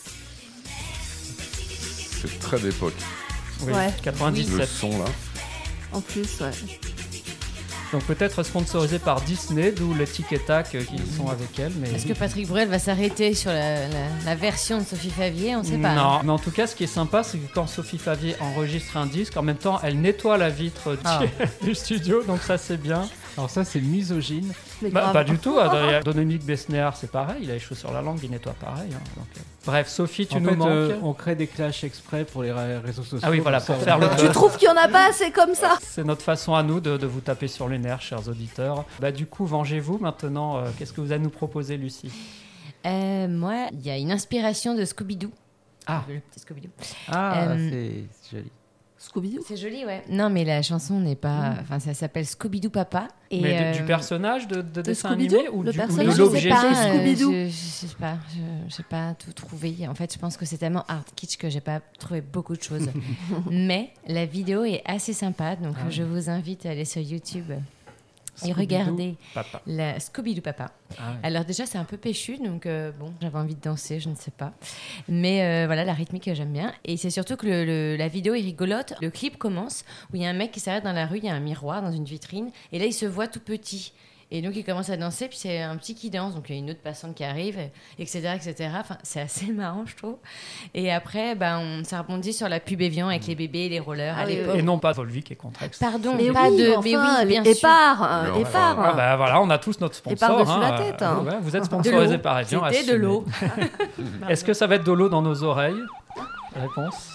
C'est très d'époque. Oui, Ouais. Le quatre-vingt-dix-sept. son là. En plus, ouais. Donc peut-être sponsorisé par Disney, d'où les tic et tac euh, qui sont avec elle. Mais... Est-ce que Patrick Bruel va s'arrêter sur la, la- la version de Sophie Favier? On ne sait pas. Non, mais en tout cas, ce qui est sympa, c'est que quand Sophie Favier enregistre un disque, en même temps, elle nettoie la vitre du, Ah. du studio, donc ça, c'est bien. Alors ça, c'est misogyne. Mais Bah, grave. pas du tout. euh, Dominique Besnéard, c'est pareil. Il a les cheveux sur la langue, il nettoie pareil. hein, donc, euh. Bref, Sophie, tu en nous fait, manques. euh, on crée des clashs exprès pour les ré- réseaux sociaux. Ah oui, voilà, pour ça, faire le on- Tu trouves qu'il y en a pas assez comme ça? C'est notre façon à nous de, de vous taper sur les nerfs, chers auditeurs. Bah, du coup, vengez-vous maintenant. euh, Qu'est-ce que vous allez nous proposer, Lucie? Euh, moi, il y a une inspiration de Scooby-Doo. Ah. Le petit Scooby-Doo. Ah, Euh, c'est c'est joli. Scooby-Doo. C'est joli, ouais. Non, mais la chanson n'est pas. Enfin, ça s'appelle Scooby-Doo Papa. Et Mais de- euh, du personnage de, de dessin Scooby-Doo, animé ou, le du, ou personnage, de je l'objet sais pas, c'est euh, Scooby-Doo. je, je sais pas, je, je sais pas tout trouvé. En fait, je pense que c'est tellement art kitsch que j'ai pas trouvé beaucoup de choses. Mais la vidéo est assez sympa, donc Ah. je vous invite à aller sur YouTube et Scooby-Doo regarder Papa. la Scooby-Doo Papa. Ah ouais. Alors déjà, c'est un peu péchu, donc euh, bon, j'avais envie de danser, je ne sais pas. Mais euh, voilà, la rythmique, j'aime bien. Et c'est surtout que le- le- la vidéo est rigolote. Le clip commence où il y a un mec qui s'arrête dans la rue, il y a un miroir dans une vitrine, et là, il se voit tout petit. Et donc, il commence à danser, puis c'est un petit qui danse, donc il y a une autre passante qui arrive, et cetera, et cetera. Enfin, c'est assez marrant, je trouve. Et après, bah, on, ça rebondit sur la pub Evian avec les bébés, les rollers Ah à oui, l'époque. Et non pas Volvic et Contrex. Pardon, Mais pas oui, de... enfin, mais oui, bien les sûr. Épars, euh, Non, Épars. Ah bah voilà, on a tous notre sponsor. Épars dessus hein, la tête, euh, hein. ouais, vous êtes De sponsorisé l'eau. par Evian. C'était de assumez. l'eau. Est-ce que ça va être de l'eau dans nos oreilles? Réponse.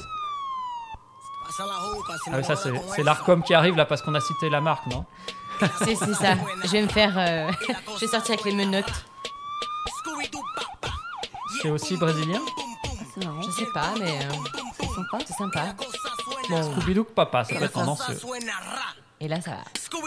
Ah oui, ça c'est, c'est l'Arcom qui arrive là parce qu'on a cité la marque, non? C'est, c'est ça. Je vais me faire... euh, je vais sortir avec les menottes. C'est aussi brésilien? C'est marrant. Je sais pas, mais... euh, C'est sympa. c'est sympa. Bon, Scooby-Doo papa, ça peut être tendancieux. Et là, ça va.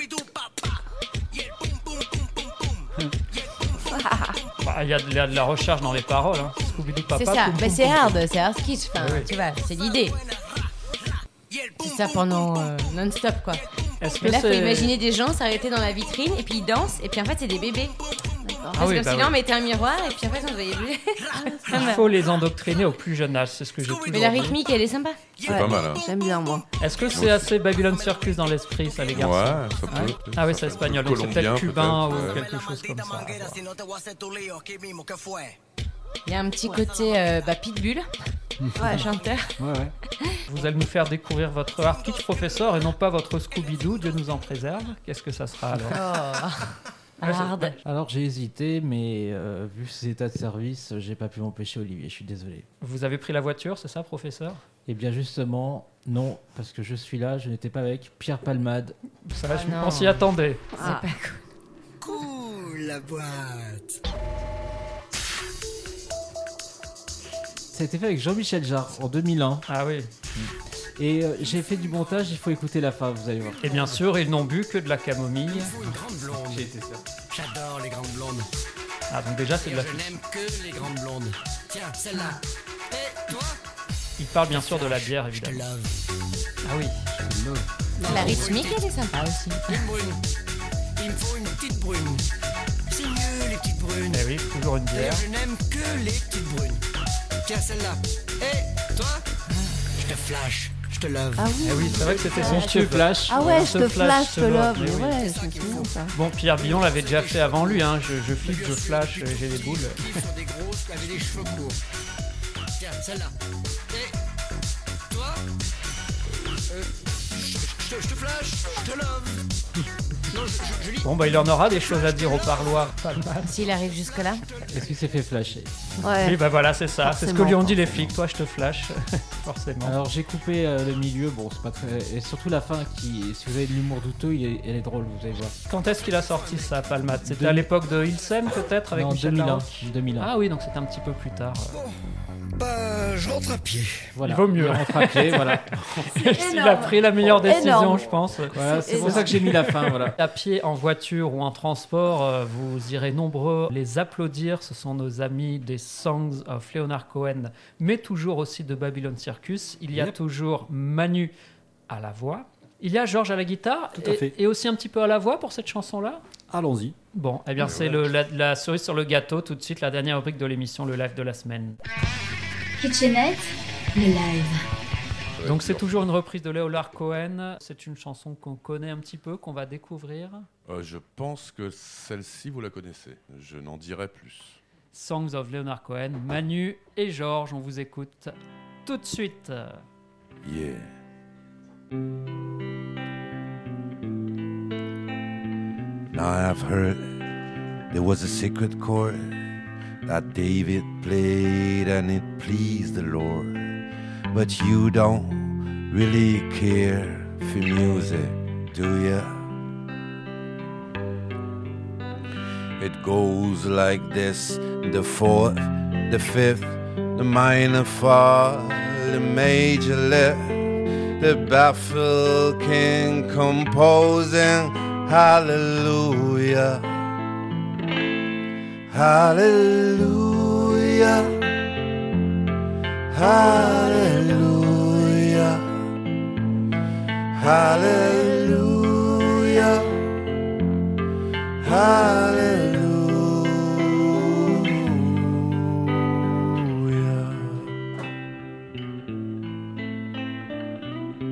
Bah, il y a de la, de la recherche dans les paroles. Hein. Scooby-Doo papa. C'est ça. poum, Bah, poum, c'est poum, hard, poum. c'est hard kitsch. Enfin, Ah oui. tu vois, c'est l'idée. C'est ça pendant euh, non-stop, quoi. Est-ce que Mais là, il faut c'est... imaginer des gens s'arrêter dans la vitrine et puis ils dansent et puis en fait, c'est des bébés. D'accord. Parce oui, que bah sinon, oui. on mettait un miroir et puis en fait, on ne voyait plus. Il faut les endoctriner au plus jeune âge, c'est ce que j'ai toujours Mais la dit. rythmique, elle est sympa. C'est pas mal. Hein. J'aime bien, moi. Est-ce que c'est assez Babylon Circus dans l'esprit, ça, les garçons? Ouais, ça peut. Ouais. peut-être. Ah oui, Ça c'est peut- espagnol, donc c'est Colombien, peut-être cubain peut-être, ou ouais. quelque chose comme ça. Il y a un petit côté euh, bah, pitbull, ouais, chanteur. Ouais, ouais. Vous allez nous faire découvrir votre art kitsch professeur et non pas votre Scooby-Doo, Dieu nous en préserve. Qu'est-ce que ça sera alors? Oh, hard. Alors j'ai hésité, mais euh, vu ses états de service, j'ai pas pu m'empêcher Olivier, je suis désolé. Vous avez pris la voiture, c'est ça, professeur? Eh bien justement, non, parce que je suis là, je n'étais pas avec Pierre Palmade. Ça, Ah je- non. on s'y attendait. C'est pas cool. Cool la boîte. Ça a été fait avec Jean-Michel Jarre en deux mille un. Ah oui. Et euh, j'ai fait du montage, il faut écouter la fin, vous allez voir. Et bien sûr, ils n'ont bu que de la camomille. Une grande blonde. J'ai été ça. J'adore les grandes blondes. Ah, donc déjà, c'est de la Je n'aime que les grandes blondes. Tiens, celle-là. Et toi? Il parle bien sûr de la bière, Je te évidemment. love. Ah oui. La rythmique, elle est sympa aussi. Une brune. Il me faut une petite brune. C'est mieux les petites brunes. Eh oui, toujours une bière. D'ailleurs, je n'aime que les petites brunes. Tiens, celle-là. Et toi? Je te flash. Je te love. Ah oui. Eh oui, c'est vrai que c'était On son se tube. flash. Ah ouais, On je se te flash, flash, je je te te love. love. Mais Mais oui. ouais, je me souviens de ça. Bon, Pierre Billon l'avait déjà fait avant lui, hein. je, je flippe, je flash, euh, j'ai les boules. Sur des grosses qui avaient les cheveux courts. Tiens, celle-là. Et toi? Euh, je, je- je te flash. Je te love. Non, je, je, je lis. Bon, bah il en aura des choses à dire au parloir, pas mal. S'il arrive jusque-là. Est-ce qu'il s'est fait flasher? Ouais. Oui, bah voilà, c'est ça. C'est ce que Forcément. lui ont dit les flics. Toi, je te flash, forcément. Alors j'ai coupé euh, le milieu, bon c'est pas très... Et surtout la fin qui, si vous avez de l'humour douteux, il est- elle est drôle, vous allez voir. Quand est-ce qu'il a sorti ça, Palmade? C'était Deux- à l'époque de Ilsem, peut-être, avec Non, Michel deux mille un. Larocque deux mille un. Ah oui, donc c'était un petit peu plus tard. Bah, je rentre à pied. Voilà. Il vaut mieux. Il rentre à pied, voilà. Il a pris la meilleure décision, Énorme. je pense. Voilà, c'est pour énorme. ça que j'ai mis la fin, voilà. À pied, en voiture ou en transport, euh, vous irez nombreux les applaudir. Ce sont nos amis des Songs of Leonard Cohen, mais toujours aussi de Babylon Circus. Il y a Yep. toujours Manu à la voix. Il y a Georges à la guitare Tout à et, fait. et aussi un petit peu à la voix pour cette chanson-là. Allons-y. Bon, eh bien, c'est le- la, la cerise sur le gâteau. Tout de suite, la dernière rubrique de l'émission, le live de la semaine. Kitchenette, le live. Donc, c'est toujours une reprise de Leonard Cohen. C'est une chanson qu'on connaît un petit peu, qu'on va découvrir. Euh, je pense que celle-ci, vous la connaissez. Je n'en dirai plus. Songs of Leonard Cohen, Manu et Georges, on vous écoute tout de suite. Yeah. Now I've heard there was a secret chord that David played and it pleased the Lord. But you don't really care for music, do ya? It goes like this: the fourth, the fifth, the minor fall, the major lift, the baffled king composing hallelujah, hallelujah, hallelujah, hallelujah, hallelujah.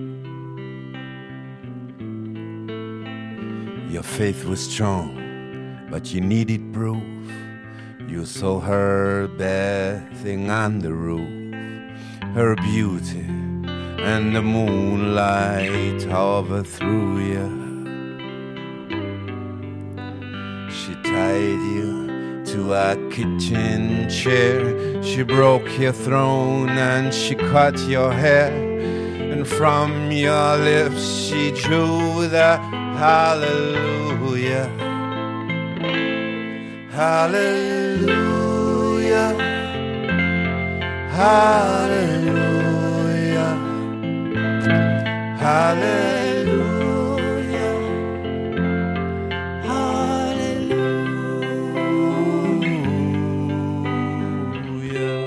Your faith was strong but you needed proof. You saw her bathing on the roof, her beauty and the moonlight overthrew you. She tied you to a kitchen chair, she broke your throne and she cut your hair, and from your lips she drew the hallelujah. Hallelujah, hallelujah, hallelujah, hallelujah.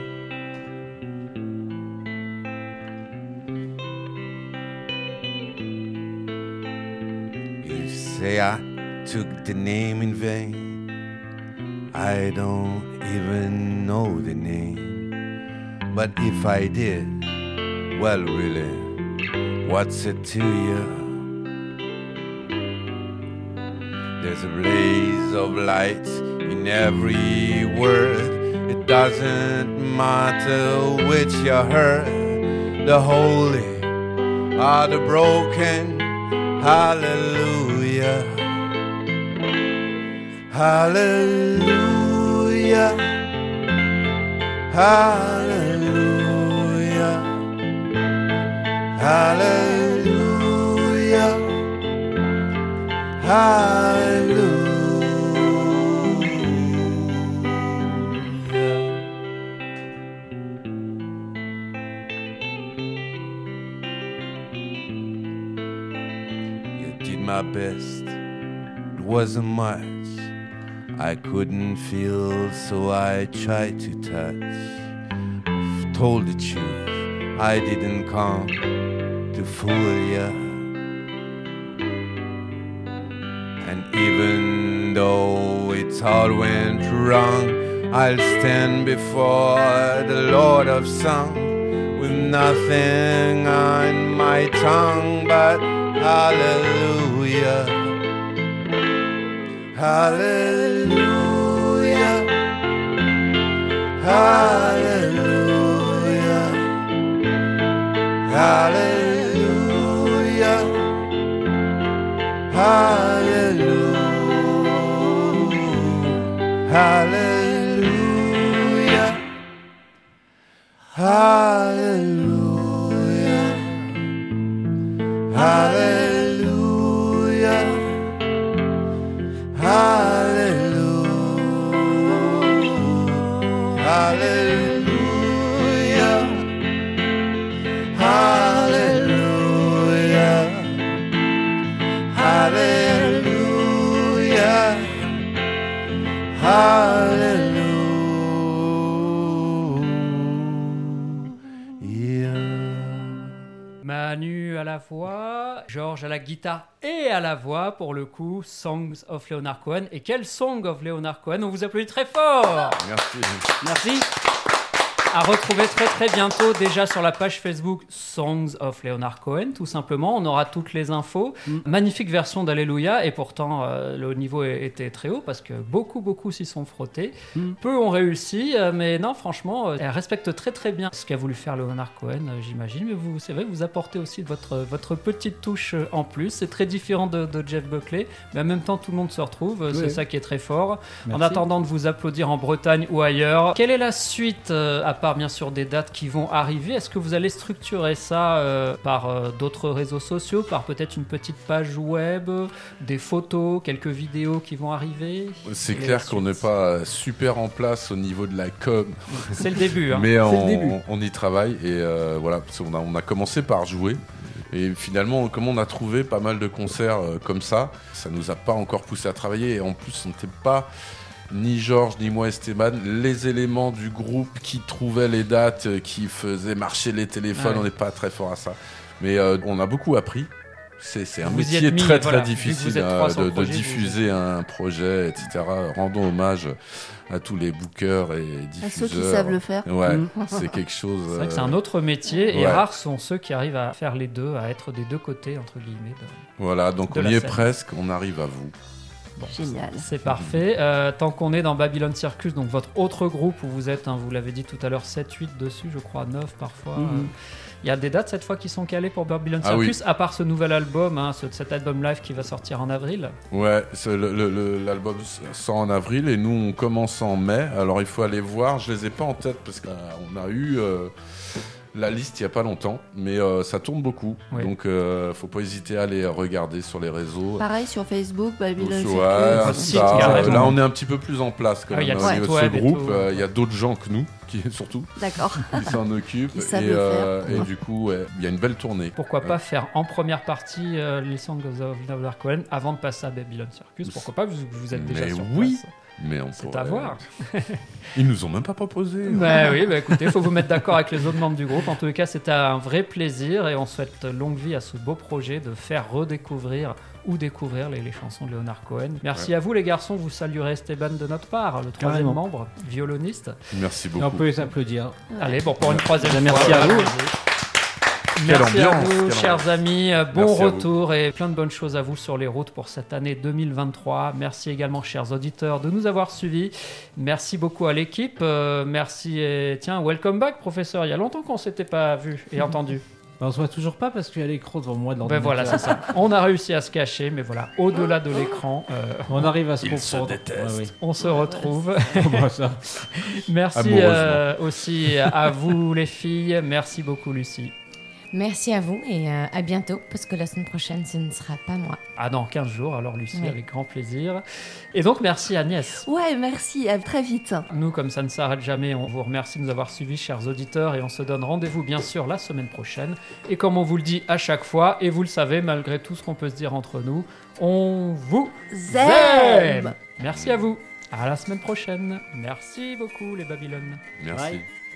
You say I took the name in vain, I don't even know the name, but if I did, well really, what's it to you? There's a blaze of light in every word, it doesn't matter which you heard, the holy or the broken, hallelujah. Hallelujah, hallelujah, hallelujah, hallelujah. You did my best, it wasn't much, I couldn't feel, so I tried to touch. Told the truth, I didn't come to fool ya. And even though it all went wrong, I'll stand before the Lord of Song with nothing on my tongue but hallelujah. Hallelujah, hallelujah, hallelujah, hallelujah, hallelujah, hallelujah, hallelujah. Hallelujah, hallelujah, hallelujah, hallelujah, hallelujah. Manu à la voix, Georges à la guitare et à la voix, pour le coup, Songs of Leonard Cohen. Et quel Song of Leonard Cohen? On vous applaudit très fort. Merci. Merci. À retrouver très très bientôt, déjà sur la page Facebook Songs of Leonard Cohen, tout simplement. On aura toutes les infos. Mm. Magnifique version d'Alléluia, et pourtant euh, le niveau était très haut parce que beaucoup beaucoup s'y sont frottés. Mm. Peu ont réussi, euh, mais non, franchement, euh, elle respecte très très bien ce qu'a voulu faire Leonard Cohen, euh, j'imagine. Mais vous, c'est vrai, vous apportez aussi votre, votre petite touche euh, en plus. C'est très différent de, de Jeff Buckley, mais en même temps tout le monde se retrouve. Euh, oui. C'est ça qui est très fort. Merci. En attendant de vous applaudir en Bretagne ou ailleurs, quelle est la suite euh, à part bien sûr des dates qui vont arriver? Est-ce que vous allez structurer ça euh, par euh, d'autres réseaux sociaux, par peut-être une petite page web, des photos, quelques vidéos qui vont arriver? C'est clair qu'on n'est pas super en place au niveau de la com. C'est le début. Hein. Mais on, le début. on y travaille, et euh, voilà, on a, on a commencé par jouer. Et finalement, comme on a trouvé pas mal de concerts euh, comme ça, ça nous a pas encore poussé à travailler. Et en plus, on n'était pas... ni Georges, ni moi, Esteban, les éléments du groupe qui trouvaient les dates, qui faisaient marcher les téléphones, ah ouais. On n'est pas très fort à ça. Mais euh, on a beaucoup appris. C'est, c'est un métier mis, très très voilà, difficile euh, de, de projet, diffuser un projet, et cetera. Rendons hommage à tous les bookers et diffuseurs. À ceux qui savent le faire. Ouais, mmh. C'est quelque chose... C'est vrai que c'est un autre métier, et ouais. Rares sont ceux qui arrivent à faire les deux, à être des deux côtés, entre guillemets. De, voilà, donc de on y est scène. presque, on arrive à vous. Bon, Génial. C'est parfait. Euh, tant qu'on est dans Babylon Circus, donc votre autre groupe où vous êtes, hein, vous l'avez dit tout à l'heure, sept huit dessus, je crois, neuf parfois. Il Mhm. euh, y a des dates cette fois qui sont calées pour Babylon Ah Circus, oui. à part ce nouvel album, hein, ce- cet album live qui va sortir en avril. Ouais, c'est le- le- le- l'album sort en avril et nous on commence en mai. Alors il faut aller voir, je les ai pas en tête parce qu'on a eu euh, la liste il y a pas longtemps, mais euh, ça tourne beaucoup. Oui. Donc euh, faut pas hésiter à aller regarder sur les réseaux. Pareil sur Facebook, Babylon Ouais, Circus. Insta. site, carrément. Là on est un petit peu plus en place quand Ah, il y a même le au site niveau de web ce et groupe. tout. Euh, Il y a d'autres gens que nous qui surtout D'accord. qui s'en occupent Ils savent et, le euh, faire. et du coup ouais, il y a une belle tournée. Pourquoi Ouais. pas faire en première partie euh, les Songs of Leonard Cohen avant de passer à Babylon Circus? Pourquoi pas, vous, vous êtes déjà Mais sur oui. place. Mais on C'est pourrait- à voir. Ils nous ont même pas proposé. Bah oui, bah écoutez, il faut vous mettre d'accord avec les autres membres du groupe. En tous les cas, c'était un vrai plaisir et on souhaite longue vie à ce beau projet de faire redécouvrir ou découvrir les, les chansons de Leonard Cohen. Merci Ouais. à vous les garçons, vous saluerez Esteban de notre part, le troisième Carrément. membre, violoniste. Merci Et on beaucoup. peut les applaudir. Allez, bon, pour une troisième fois. Merci à vous. Quelle Merci à ambiance, vous, quelle chers ambiance. amis. Euh, Bon Merci à vous. retour et plein de bonnes choses à vous sur les routes pour cette année deux mille vingt-trois. Merci également, chers auditeurs, de nous avoir suivis. Merci beaucoup à l'équipe. Euh, merci et tiens, welcome back, professeur. Il y a longtemps qu'on s'était pas vu et entendu. Bah, on se voit toujours pas parce qu'il y a l'écran devant moi de Ben l'ordinateur. voilà, c'est ça. On a réussi à se cacher, mais voilà, au-delà de l'écran, euh, On arrive à se Ils se comprendre. détestent. Ouais, oui. on se retrouve. Bah, ça. Merci Amoureusement. euh, aussi à vous, les filles. Merci beaucoup, Lucie. Merci à vous et euh, à bientôt, parce que la semaine prochaine, ce ne sera pas moi. Ah, dans quinze jours, alors Lucie, Oui. avec grand plaisir. Et donc, merci Agnès. Ouais, merci. À très vite. Nous, comme ça ne s'arrête jamais, on vous remercie de nous avoir suivis, chers auditeurs, et on se donne rendez-vous bien sûr la semaine prochaine. Et comme on vous le dit à chaque fois, et vous le savez, malgré tout ce qu'on peut se dire entre nous, on vous Z'aime. aime. Merci à vous. À la semaine prochaine. Merci beaucoup, les Babylones. Merci. Bye.